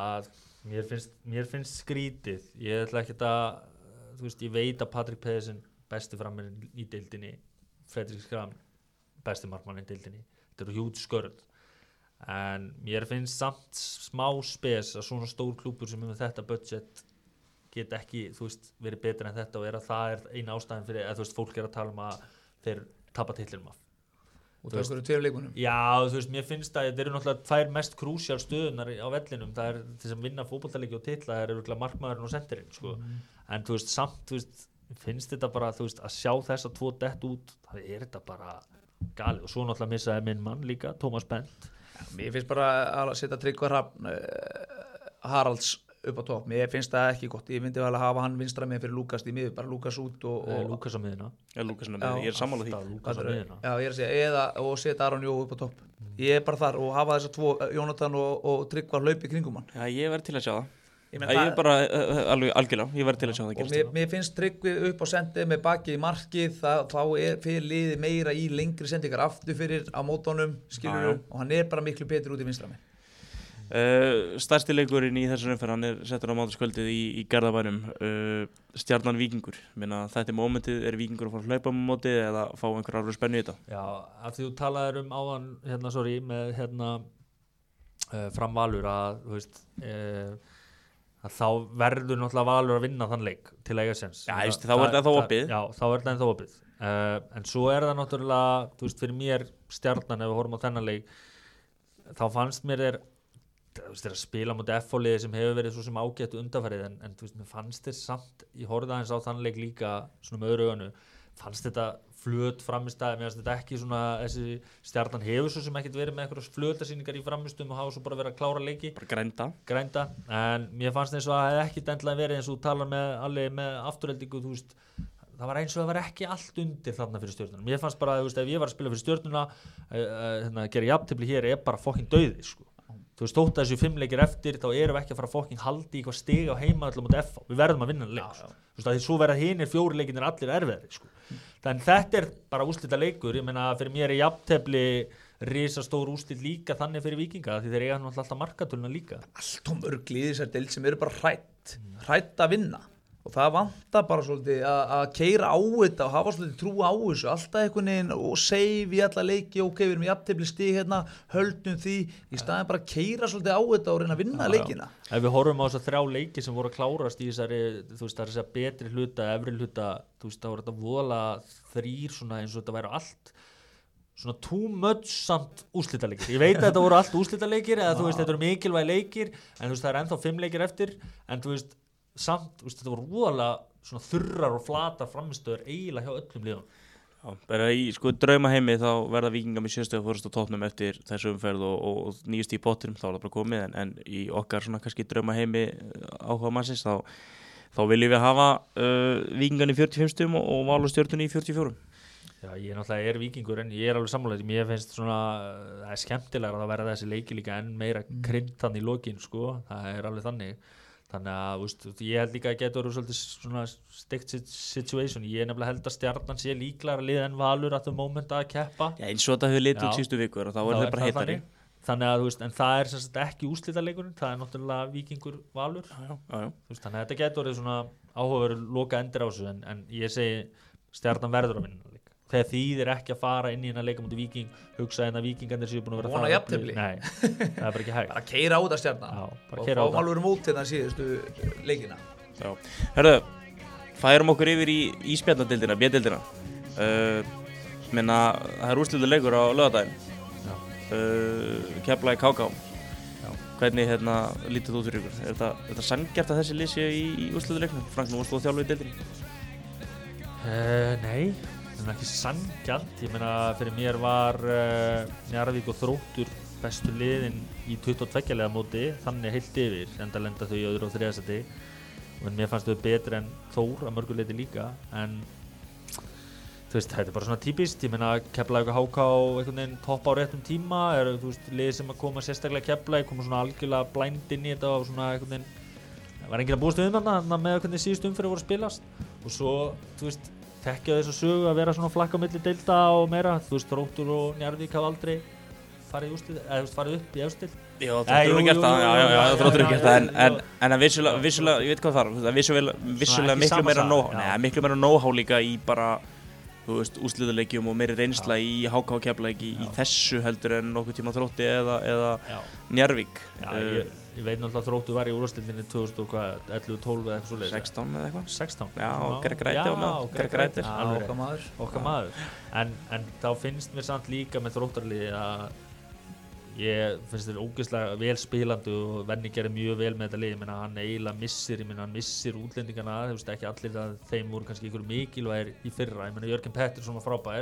mér finnst skrítið, ég ætla ekki að, þú veist, ég veit að Patrik Pedersen besti framherinn í deildinni, Fredrik Skram besti markmann í deildinni, þetta eru hjút skörð, en mér finnst samt smá spes að svona stór klúbur sem með þetta budget get ekki, þú veist, verið betur en þetta og það er eina ástæðan fyrir, að þú veist, fólk er að tala um að þeir tapa titlinum af. Og það eru 2 leikunum. Já, þú veist, mér finnst að þetta eru náttúrulega 2 mest krúsjál stöðunar á vellinum, það er þess að vinna fótboltaleiki og titla, það eru markmaðurinn og sendirinn, sko. En þú veist, samt, þú veist, finnst þetta bara, þú veist, að sjá þessa 2 dett út, það er þetta bara galið. Og svo náttúrulega missaði minn mann líka, Tómas Bent. Já, mér finnst bara að setja Tryggva Hrafn Haralds upp á topp, mér finnst það ekki gott, ég myndi vel að hafa hann vinstra með fyrir Lúkas í miður, bara Lúkas út og Lúkas á miðina. Lúkas á miðina, ég er sammála því. Lúkas á miðina. Já, ég er að segja, og setja Aron Jó upp á topp. Ég er bara þar og hafa þessa 2, Jónatan og Tryggva hlaupi kringum hann. Já, ég verð til að sjá það. Ég er bara alveg algjörlega, ég verð til að sjá það og mér finnst Tryggvi upp á sendið með bakið í markið, þá er fyrir liði meira í lengri sendingar aftur fyrir á mótónum, skilurðu, og hann er bara miklu betur út í vinstra með. Stærsti leikurinn í þessum umferð, hann er settur á mánudagskvöldið í Garðabænum, Stjarnan Víkingur. Minna, þetta er mómentið, er Víkingur að fara að hlaupa með mótið eða fá einhver alveg spennu í þetta? Já, af því þú talaðir um áðan með Fram Valur að þú veist að þá verður náttúrulega Valur að vinna þann leik til að eiga sens. Já, þá er það ennþá opið. Já, þá er það ennþá opið. En svo er það náttúrulega, þú veist, fyrir mér Stjarnan, ef við horfum á þennan leik, þá fannst mér að spila mútið F-liði sem hefur verið svo sem ágætt undanfarið, en þú veist, mér fannst þér samt, ég horfði aðeins á þann leik líka svona með öðru auganu, fannst þetta flöt framistæði, mér fannst þetta ekki svona, þessi Stjarnan hefur svo sem ekkert verið með eitthvað flötasýningar í framistum og hafa svo bara verið að klára leiki, bara grænda, en mér fannst eins og að það hefði ekkert endilega verið eins og þú talar með afturheldingu, þú veist, það var eins og það var ekki allt undir þarna fyrir Stjörnuna. Mér fannst bara, þú veist, ef ég var að spila fyrir Stjörnuna, gera jafntefli hér er bara fucking dauði, sko. Þú veist, þótt að þessu 5 leikir eftir, þá erum við ekki að fara fucking haldi í hvað stiga á heima allar mútið FH. Við verðum að vinna leik, sko. Þú veist, að því svo verða hinir 4 leikinir allir erfiðari, sko. Þannig þetta er bara úrslita leikur, ég meina fyrir mér er jafntefli risastór úrslit líka þannig fyrir Víkinga, því þeir eiga náttúrulega alltaf markatöluna líka. Allt mörg lið í þessari deild sem eru bara hrætt að vinna. og það vantar bara svolítið að keyra á þetta og hafa svolítið trú á þessu, alltaf einhvern veginn og save í alla leiki, ok, við erum í jafntefli stig hérna, höldum því í staðin bara að keyra svolítið á þetta og reyna að vinna leikina. Ef við horfum á þessar 3 leiki sem voru að klárast í þessari, þú veist, það er þessar betri hluta, efri hluta, þú veist, það voru þetta voðalega 3 svona eins og þetta væri allt svona too much samt úrslitaleikir. Ég veit að þetta voru allt úrslitaleikir eða þú veist, þetta eru mikilvæg leikir en þú veist, það er ennþá 5 leikir eftir en þú veist, samt, þú veist, þetta voru voðalega svona þurrar og flatar framistöður eiginlega hjá öllum liðum. Já, bara í sko draumaheimi þá verða Víkingar með 7 stiga fórust á toppnum eftir þessu umferð og 9 stig í pottinum, þá er það bara komið en í okkar svona kannski draumaheimi áhuga mannsins þá viljum við hafa Víkingarnir í 45 stigum og Val og Stjörnunni í 44. Já, ég náttúrulega Víkingur en ég alveg sammála mér finnst svona, það er skemmtilega að það verða þessi leiki líka enn meira krydd þannig í lokin, sko, það er alveg þannig. Þannig að, veist, ég held líka að geta verið svolítið svona stict situation. Ég nefnilega held að Stjarnan sé líklega að liða en Valur at the moment að keppa. Já, eins og þetta hefur litið út síðustu vikur og þá er það bara heitari. Þannig að, þú veist, en það er sem sagt ekki úrslitaleikurinn, það er náttúrulega Víkingur Valur. Já. Þú veist, þannig að þetta geta verið svona áhugaverður loka endir á þessu en ég segi Stjarnan verður að vinna líka. Þegar þýðir ekki að fara inn í hérna leika mútið Víking, hugsa en að Víkingarnir séu búin að vera Vona jafntefli. Nei, það er bara ekki hægt. Bara keyra á þetta Stjarnan. Já, bara og keyra á fáum alveg mót hérna síðustu leikina. Já. Herðu, færum okkur yfir í íspjarnadeildina, B-deildina. Menna, það er úrslitaleikur á laugardaginn. Keflavík KK. Hvernig lítið þú út fyrir ykkur? Er þetta sanngjarnt að þessi lið sé í úrslitaleiknum? Frank, nú varst þú að þjálfa í deildinni? Nei. Það er ekki sanngjarnt, ég meina fyrir mér var Njarðvík og Þróttur bestu liðin í 22 liða móti, þannig heilt yfir, enda lenda þau í öðru og 3. sæti og mér fannst þau betri en Þór að mörgu leiti líka, en þú veist, þetta er bara svona típist, ég meina Keflavík og HK einhvern veginn topp á réttum tíma, þú veist, lið sem að koma sérstaklega Keflavík, koma svona algjörlega blind inn í þetta og svona einhvern veginn, það var enginn að búast við þarna með hvernig síðustu umferðir voru að spilast og svo, þú veist, þekkja þess að sögu að vera svona flakka á milli deilda og meira, þú veist, Þróttur og Njarðvík hafa aldrei farið í úrslit, eða þú veist, farið upp í efstild. Já, Þróttur hefur gert það, já, Þróttur hefur gert það, en að vissulega, ég veit hvað það er, vissulega miklu meira know-how, miklu meira know-how líka í bara, þú veist, úrslitaleikjum og meiri reynsla í HK og Keflavík í þessu heldur en nokkuð tíma Þrótti eða Njarðvík. Ég veit náttúrulega að Þróttur var í úrslitinu 2011, 12 eða eitthvað svoleiðis. 16 eða eitthvað? 16. Já, Greg Ræti á með, Greg Ræti. Okkar maður. En þá finnst mér samt líka með Þróttarliði að ég finnst þetta ógeðslega vel spilandi og Venni gerir mjög vel með þetta lið. Ég meina hann eiginlega hann missir útlendingana, þú veist ekki allir að þeim voru kannski ykkur mikilvægir í fyrra. Ég meina Jörgen Pettersson var frábær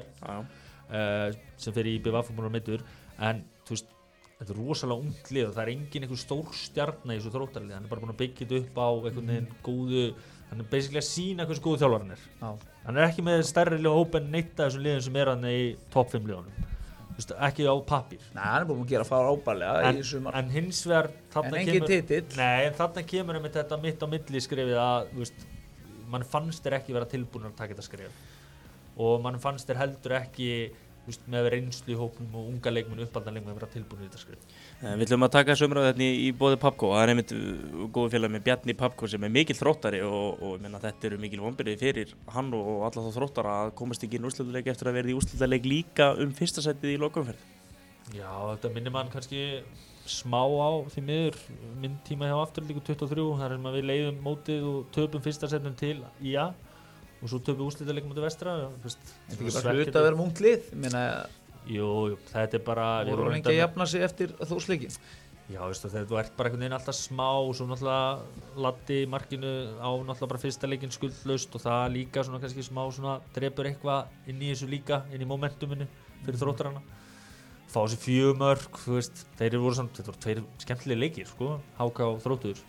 sem fer í BVF og middur, en þú veist þetta er rosalega ungt lið og það er engin einhver stór stjarna í þessu Þróttarlið, hann er bara búin að byggja þetta upp á einhvern veginn góðu, hann er basically að sína hversu góðu þjálfarinn er. Hann er ekki með stærri hóp en neitt af þessum liðum sem er hann í topp 5 liðunum, þú veist, ekki á pappír. Nei, hann er búin að gera frábærlega í sumar. En hins vegar en engin titill. Nei, en þarna kemur einmitt þetta mitt á milli skrefið að, þú veist, mann fannst þér ekki vera tilbúin að taka þetta skref og mann fannst þér heldur ekki með reynslu í hópnum og unga leikmenn uppaldan leikmenn vera tilbúin í þetta skrif. Við ætlum að taka þessu umræðu í boði Pabko. Það er einmitt góðu félag með Bjarni Pabko sem er mikill Þróttari og ég meina þetta eru mikil vonbrigði fyrir hann og alla þá Þróttara að komast ekki inn úrslitaleik eftir að verða í úrslitaleik líka fyrsta sætið í lokaumferð. Já, þetta minnir mann kannski smá á því miður minn tíma hjá Afturlíku 23, þar sem við leiðum mótið og töpum fyrsta sætinu til IA og svo töpum úrslitaleik mútið Vestra. Þetta er ekki bara hlut að vera ungt lið, ég meina. Jú, þetta er bara. Voru hann ekki að jafna sig eftir Þórsleikin? Já, veistu, þegar þú ert bara einhvern veginn alltaf smá og svo náttúrulega Latti í markinu á náttúrulega bara fyrsta leikinn skuldlaust og það líka svona kannski smá svona drepur eitthvað inn í þessu líka, inn í momentuminu fyrir Þróttarana. Fá þessi 4 mörk, þú veist, þeir voru samt, þetta voru 2 skemmtilega leikir, sko, HK og Þróttur.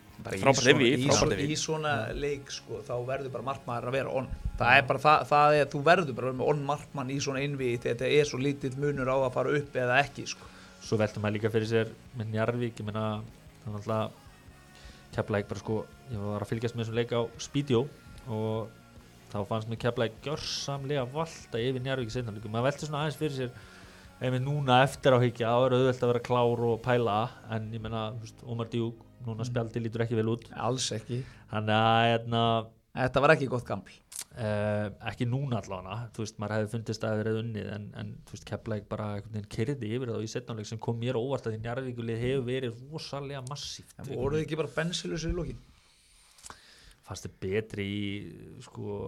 Í svona leik sko, þá verður bara markmaður að vera on. Það er bara það er, þú verður bara að vera með on markmann í svona innvíð þegar þetta er svo lítill munur á að fara upp eða ekki sko. Svo veltum maður líka fyrir sér með Njarðvík, ég meina það er alltaf Keflavík bara sko, ég var að fylgjast með þessum leik á Speedio og þá fannst mér Keflavík gjörsamlega valta yfir Njarðvík í seinni hálfleik. Maður velti svona aðeins fyrir sér einmitt núna eftir á hyggja, það er auðvelt að vera klár og pæla, en ég meina, Ómar Djúk núna spjaldi lítur ekki vel út. Alls ekki. Þannig að Þetta var ekki gott gaml. Ekki núna allavega, þú veist, maður hefði fundist að það verið unnið en þú veist, Keflavík bara einhvern veginn keyrði yfir það í seinnáleik sem kom mér óvart að því Njarðvíkurlið hefur verið rosalega massíft. En voruð þið ekki bara bensilausir í lokin? Fannst þið betri í sko,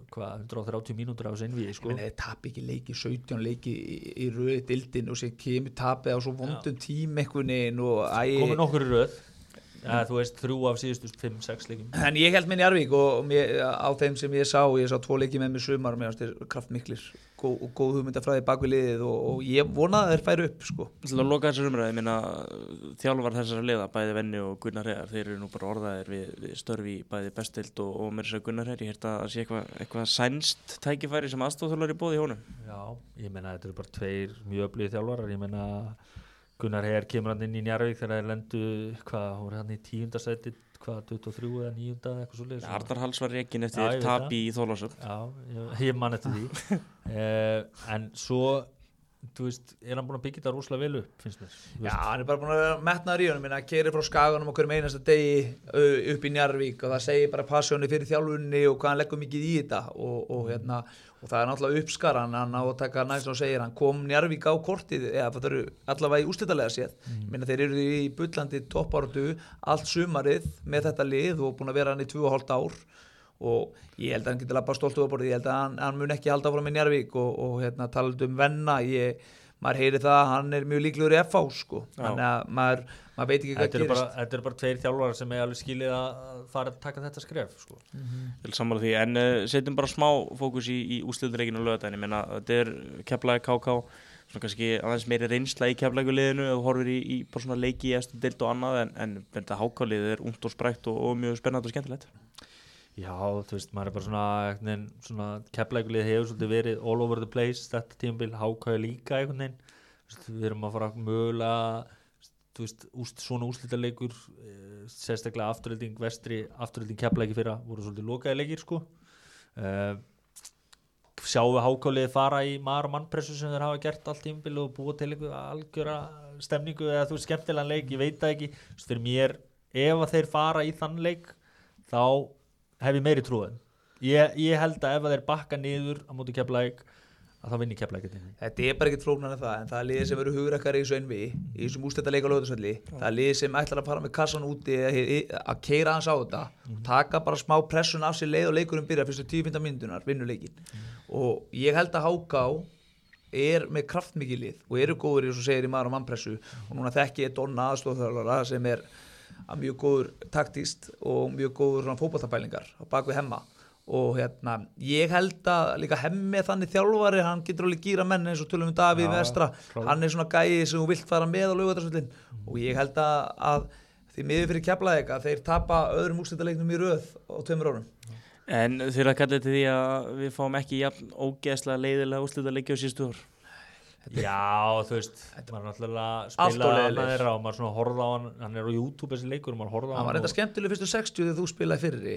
130 mínútur af þessu einvíði sko. Ég meina, þið tapi ekki leiki, 17 leiki í röði dildin og sér kemur tapið á svo vondum tím einhvern veginn og komið nokkur í röð. Þú veist, 3 af síðustu 5-6 leikum. En ég held minn Njarðvík og á þeim sem ég sá 2 leiki með mér sumar og mér fannst þeir kraftmiklir og góð hugmyndafræði bak við liðið og ég vona að þeir færu upp sko. Til að loka þessar umræði, ég meina þjálfar þessara liða, bæði Venni og Gunnar Heiðar, þeir eru nú bara orðaðir við störfi bæði bestdeild og meira sér Gunnar Heiðar. Ég held að sé eitthvað sænst tækifæri sem aðstoðarþjálfari í boði í honum. Já, ég meina þetta eru bara 2 mjög öflugir þjálfarar, ég meina Gunnar Heiðar kemur hann inn í Njarðvík þegar þeir lendu, voru hann í 10. sæti, 23 eða 9. eitthvað svoleiðis. Arnar Hals var rekinn eftir tapi í Þorlákshöfn. Já, ég man eftir því. En svo, þú veist, hann búinn að byggja þetta rosalega vel upp, finnst mér. Já, hann bara búinn að metnaður í honum, hann keyrir frá Skaganum á hverjum einasta degi upp í Njarðvík og það segir bara passjóni fyrir þjálfunni og hvað hann leggur mikið í þetta og það náttúrulega uppskaran, hann á að taka næst og segir, hann kom Njarðvík á kortið, það eru allavega í úrslitalega séð. Ég meina þeir eru í bullandi toppáratu allt sumarið með þetta lið og búin að vera hann í 2,5 ár og ég held að hann getur labbað stoltur á borðið, ég held að hann mun ekki halda áfram með Njarðvík og talað Venna, maður heyri það að hann er mjög líklegur í FH sko, þannig að maður veit ekki hvað gerist. Þetta eru bara 2 þjálfarar sem alveg skilið að fara að taka þetta skref sko. Til sammála því, en setjum bara smá fókus í úrslitaleikinn á laugardaginn. Ég meina, þetta er Keflavík KK, svona kannski aðeins meiri reynsla í Keflavíkurliðinu ef þú horfir í bara svona leiki í efstu deild og annað, en þetta HK-liðið er ungt og sprækt og mjög spennandi og skemmtilegt. Já, þú veist, maður er bara svona Keflavíkurlið hefur svolítið verið all over the place þetta tímabil, HK líka einhvern veginn, við erum að fara mögulega, þú veist, svona úrslitaleikur, sérstaklega Afturelding Vestri, Afturelding Keflavík fyrra voru svolítið lokaði leikir sko. Sjáum við HK-liðið fara í maður og mannpressu sem þeir hafa gert allt tímabil og búa til einhver algjöra stemningu eða þú veist, skemmtilegan leik, ég veit það ekki, fyrir mér, ef þeir fara í þann leik, þá hef ég meiri trúið. Ég held að ef þeir bakka niður á móti Keflavík að þá vinni Keflavík þetta. Þetta er bara ekkert flóknar en það, en það er liðið sem verður hugrakkar í þessu einvígi, í þessum úrslitaleik á Laugardalsvelli. Það er liðið sem ætlar að fara með kassan úti að keyra hans á þetta, taka bara smá pressun af sér leið og leikurinn byrja fyrstu 10-15 mínúturnar, vinnuleikin. Og ég held að HK er með kraftmikið lið og eru góður eins og segir í maður og mannpressu og núna þekki ég Donna aðstoðarþjálfara sem er mjög góður taktíst og mjög góður fótboltapælingar á bakvið Hemma og ég held að líka Hemmi þannig þjálfari, hann getur alveg gíra menn eins og tölum við Davíð Vestra, hann er svona gæi sem þú vilt fara með á Laugardalsvöllinn og ég held að því miður fyrir Keflavík að þeir tapa öðrum úrslitaleiknum í röð á 2 árum. En þeir að kalla til því að við fáum ekki jafn ógeðslega leiðilega úrslitaleiki á síðustu ár. Já, þú veist, maður náttúrulega spilaði hann að þeirra og maður svona horfði á hann er á YouTube þessi leikur og maður horfði á hann. Hann var reynda skemmtileg fyrstu 60 þegar þú spilaði fyrri.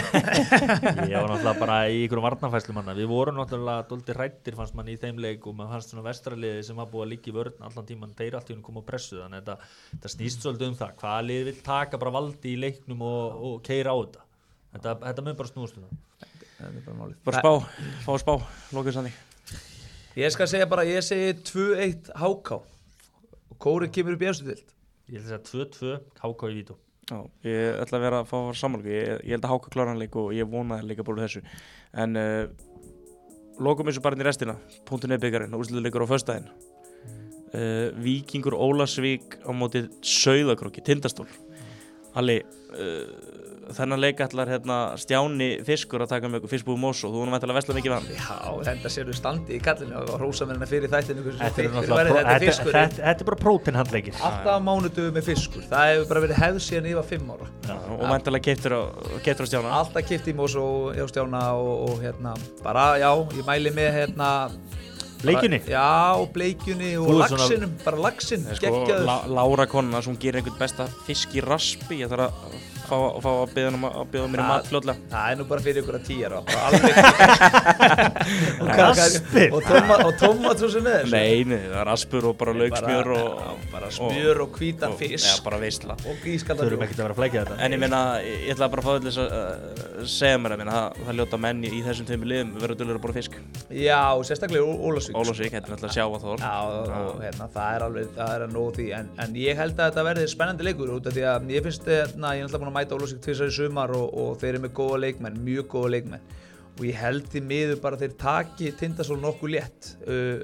Ég var náttúrulega bara í ykkur varnarfæslum hann. Við vorum náttúrulega dálítið hræddir fannst mann í þeim leik og maður fannst svona vestraliði sem var búið að liggja í vörn allan tíman, þeir allt í hún koma á pressu þannig að þetta snýst svolítið það. Hvaða lið vill taka bara valdi í leiknum og keyra á þetta. Þetta mun bara snúast Bara fá spá, lókið sannig. Ég skal segja bara, ég segi 2-1 HK og Kóri kemur upp í efstu deild. Ég ætla að segja 2-2 HK í vító. Já, ég ætla að vera að fá samanlöku, ég held að HK klára hann leik og ég vonaði líka búið þessu. En lokum þessu bara inn í restina, .net bikarinn, úrslitaleikur á föstudaginn. Víkingur Ólafsvík á móti Sauðárkróki, Tindastól. Alli, þennan leik ætlar Stjáni Fiskur að taka með ykkur Fiskbúð Mós og þú erum ætla að vesla mikið með hann. Já, þetta séu standi í kallinu og rósa með hennar fyrir þættinu. Þetta er bara próteinhandleikir. Alltaf mánudögu með Fiskur, það hefur bara verið hefð síðan ég var 5 ára. Já, og væntanlega keyptur á Stjána. Alltaf keypt í Mós og Stjána og bara, já, ég mæli með Bleikjunni? Já, bleikjunni og Þú ert svona- laxinum, bara laxinn, Sko, geggjaður. Lára konuna sem hún gerir einhvern besta fisk í raspi, ég þarf að fá að bjóða mér í mat fljótlega. Það nú bara fyrir ykkur að 10 ára, bara alveg. Raspi? Og tómatsósu með þessu. Nei, það er raspur og bara lauksmjör Bara smjör og hvítan fisk. Já, bara veisla. Og ískaldan Þurfum ekkert að vera að flækja þetta. En ég meina, ég ætla bara að fá til þess að segja mér að það ljóta menn í þessum tveimur liðum verður duglegir að borða fisk. Já, sérstaklega Ólafsvík. Ólafsvík, þetta er náttúrulega sjávarþór. Já, og það er alveg, það er að nóg því, en ég held að þetta verði spennandi leikur út af því að ég finnst, ég er náttúrulega búin að mæta Ólafsvík tvisvar í sumar og þeir eru með góða leikmenn, mjög góða leikmenn og ég held því miður bara að þeir taki Tindasól nokkuð létt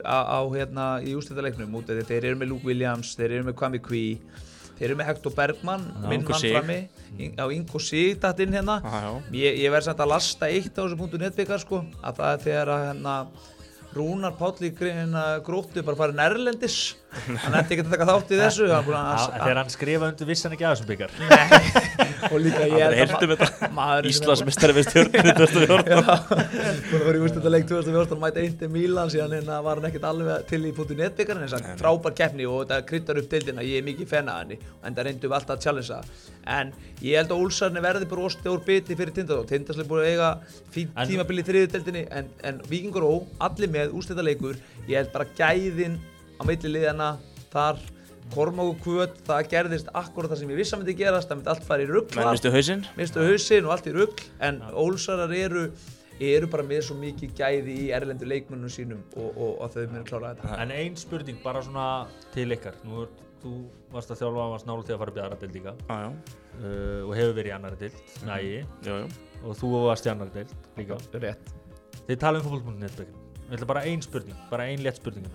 í úrslitaleiknum út af því að þeir eru með Luke Williams, þeir eru með Kwame Kwee, þeir eru með Hector Bergman, minn mann frammi, á Ingo Sig datt inn hérna. Ég verð samt að lasta eitt á þessu .net-bikar sko, að það er þegar að Rúnar Páll í Gróttu bara farin erlendis, hann ætti ekki að taka þátt í þessu. Þegar hann skrifa undir vissan ekki að þessum byggar. Og líka ég er þetta Íslandsmeistari við Stjörnunni 2014. Búin að vera í úrslitaleik 2014, mæta Inter Milan, síðan var hann ekkert alveg til í .net-bikarinn, en frábær keppni og þetta kryddar upp deildina, ég er mikið fan af henni og enda reyndum við alltaf að challengea það. En ég held að Úlfsarni verði bara stór biti fyrir Tindasól. Tindasól er búin að eiga fínt tímabil í þriðju deildinni, en Víkingur Ó, allir með úrslitaleikur, ég held bara gæðin á milli liðana þar, Kormákur Kvöt, það gerðist akkurat það sem ég vissi að myndi gerast, það myndi allt fara í rugl. Men mistu hausinn? Mistu hausinn og allt í rugl, en Ólfsarar eru bara með svo mikið gæði í erlendu leikmönnum sínum og þau munu klára þetta. En ein spurning, bara svona til ykkar. Þú varst að þjálfa, varst nálægt til að fara upp í aðra deild líka. Og hefur verið í annarri deild, með Ægi. Og þú varst í annarri deild líka. Rétt. Þið tala um fótbolta.net. Ég ætla bara ein spurning, bara ein létt spurning.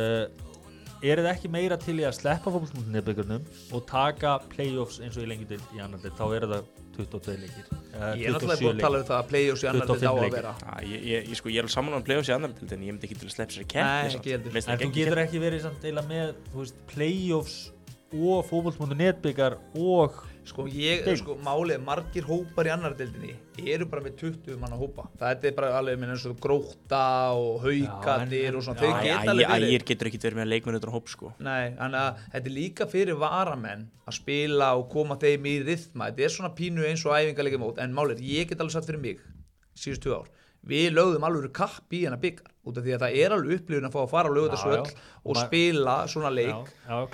Er þið ekki meira til í að sleppa fótbolta.net og taka playoffs eins og í lengi deild í annar deild? Þá það 22 leikir. Ég er náttúrulega búin að tala um það að playoffs í annar deild á að vera. Ég er alveg saman um playoffs í annar deild, en ég myndi ekki til að sleppa sér keppni. En þú getur ekki verið samt eiginlega með playoffs og fótbolta.net byggar og málið, margir hópar í annar deildinni eru bara með 20 manna hópa. Það er bara alveg með eins og Grótta og Haukarnir og svona. Ægir getur ekki verið með leikmenn utan hóp sko. Nei, þannig að þetta er líka fyrir varamenn að spila og koma þeim í rytma. Þetta er svona pínu eins og æfingarleika mót, en málið, ég get alveg satt fyrir mig síðustu 2 ár. Við lögðum alveg kapp í hennar byggar út af því að það er alveg upplifun að fá að fara á Laugardalsvöll og spila svona leik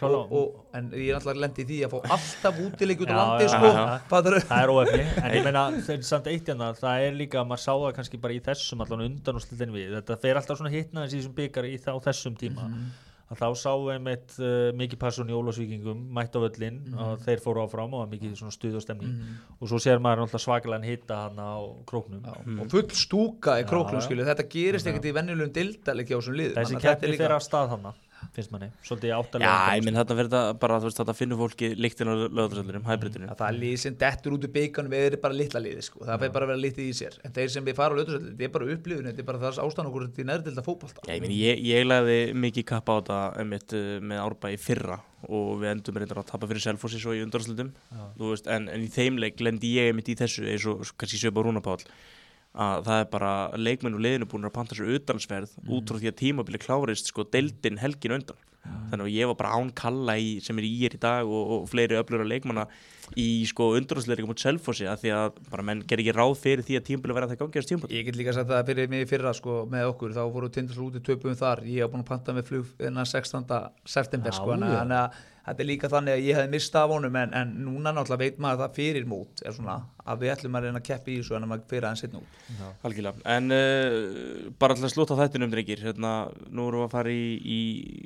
en ég er náttúrulega lent í því að fá alltaf útileik út á landi sko. Það er óefni, en ég meina samt eitt hérna, það er líka, maður sá það kannski bara í þessum allan undanúrslitin við, þetta fer alltaf svona hitnaðins í þessum byggar í þessum tíma að þá sáum við einmitt mikið passun í Ólafsvíkingum mætt á völlinn og þeir fóru áfram og mikið svona stuð og stemning og svo sér maður náttúrulega svakalega hitta hann á Króknum og full stúka í Króknum skilju, þetta gerist ekkert í venjulegum deildarleik hjá þessum liðum. Þessi keppni fer af stað hann finnst manni, svolítið áttalega. Já, ég minn þetta verður það bara, þú veist, þetta finnur fólki líktinn á Laugardalsvellinum, hæbrytinu. Það er lið sem dettur út úr bikarnum við bara litla liði, sko. Það fer bara að vera litið í sér. En þeir sem við fara á Laugardalsvellinum, þetta er bara upplifun, þetta er bara það ástæðan okkur til nærdeilda fótbolta. Já, ég lagði mikið kapp á þetta einmitt með Árbæ í fyrra og við endum reyndar að tapa fyrir Selfossi svo í undanúrslitum. Þú veist, en í þeim leik lendi ég einmitt í þessu eins og kannski Sjöpa Rúnar Páll að það er bara leikmenn og liðinu búin að panta sér utanlandsferð út frá því að tímabili klárist sko deildin helgin undan. Þannig að ég var bara án Kalla sem er í í dag og fleiri öflugra leikmanna í sko undanúrslitum mot Selfossi að því að bara menn ger ekki ráð fyrir því að tímabili verða það gangið tímabili. Ég get líka sagt það fyrir mig í fyrra sko með okkur, þá voru Tindasól úti töpum þar, ég var búin að panta með flug 16. september sko, þannig að þetta er líka þannig að ég hefði mistað af honum en núna náttúrulega veit maður það fyrir mót er svona að við ætlum að reyna að keppa í þessu en að maður fyrir aðeins setna út. Algjörlega, en bara alltaf slúta þættinum drengir, hérna, nú erum við að fara í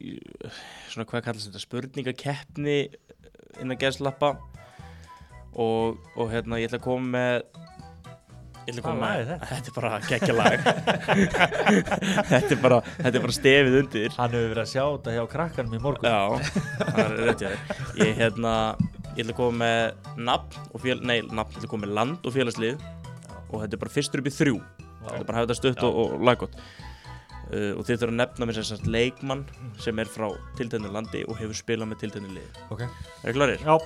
svona hvað kallast þetta, spurningakeppni innan gæslappa og hérna ég ætla að koma með þetta er bara geggjalag þetta er bara stefið undir. Hann hefur verið að sjá þetta hjá krakkanum í morgun. Já, það er rétt hjá þér. Ég ætla að koma með nafn, ég ætla að koma með land og félagslið og þetta er bara fyrstur upp í 3. Þetta er bara að hafa þetta stutt og laggott. Og þið þurfa að nefna mér sem leikmann sem er frá tilteknu landi og hefur spilað með tilteknu liði. Okay. Er klarir? Já.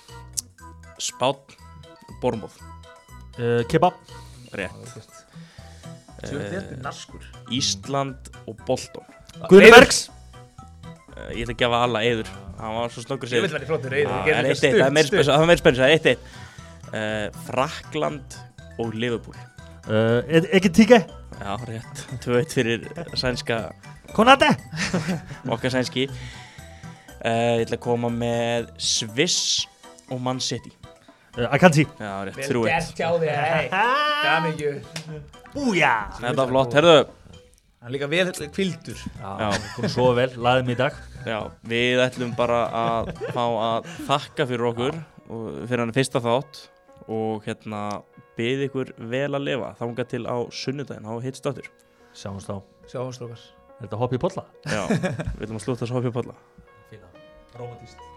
Spánn, Bournemouth. Kebab. Rétt. Þetta er narskur. Ísland og Bolton. Guðni Bergs. Ég ætla að gefa alla Eiður. Hann var svo snöggur Ég vil sér. vera í flottur Eiður. Það er 1-1, það er meiri spennu, það er 1-1. Frakkland og Liverpool. Ekki tíke. Já, rétt. 2-1 fyrir sænska, Konate. okkar sænski. Ég ætla að koma með Sviss og Man City. Akanti. Já, rétt, Vel 3-1. gert hjá þig, hei. Gamingju. Búja. Þetta var flott, herðu. Hann er líka vel kvildur. Já. Hún svo vel, laðum í dag. Já, við ætlum bara að fá að þakka fyrir okkur og fyrir hann fyrsta þátt og bið ykkur vel að lifa þangað til á sunnudaginn á hittst áttur. Sjáumst þá. Sjáumst okkar. Er þetta hopp í polla? Já, við ætlum að slúta þessu hoppið á polla. Fína. Rómatíst.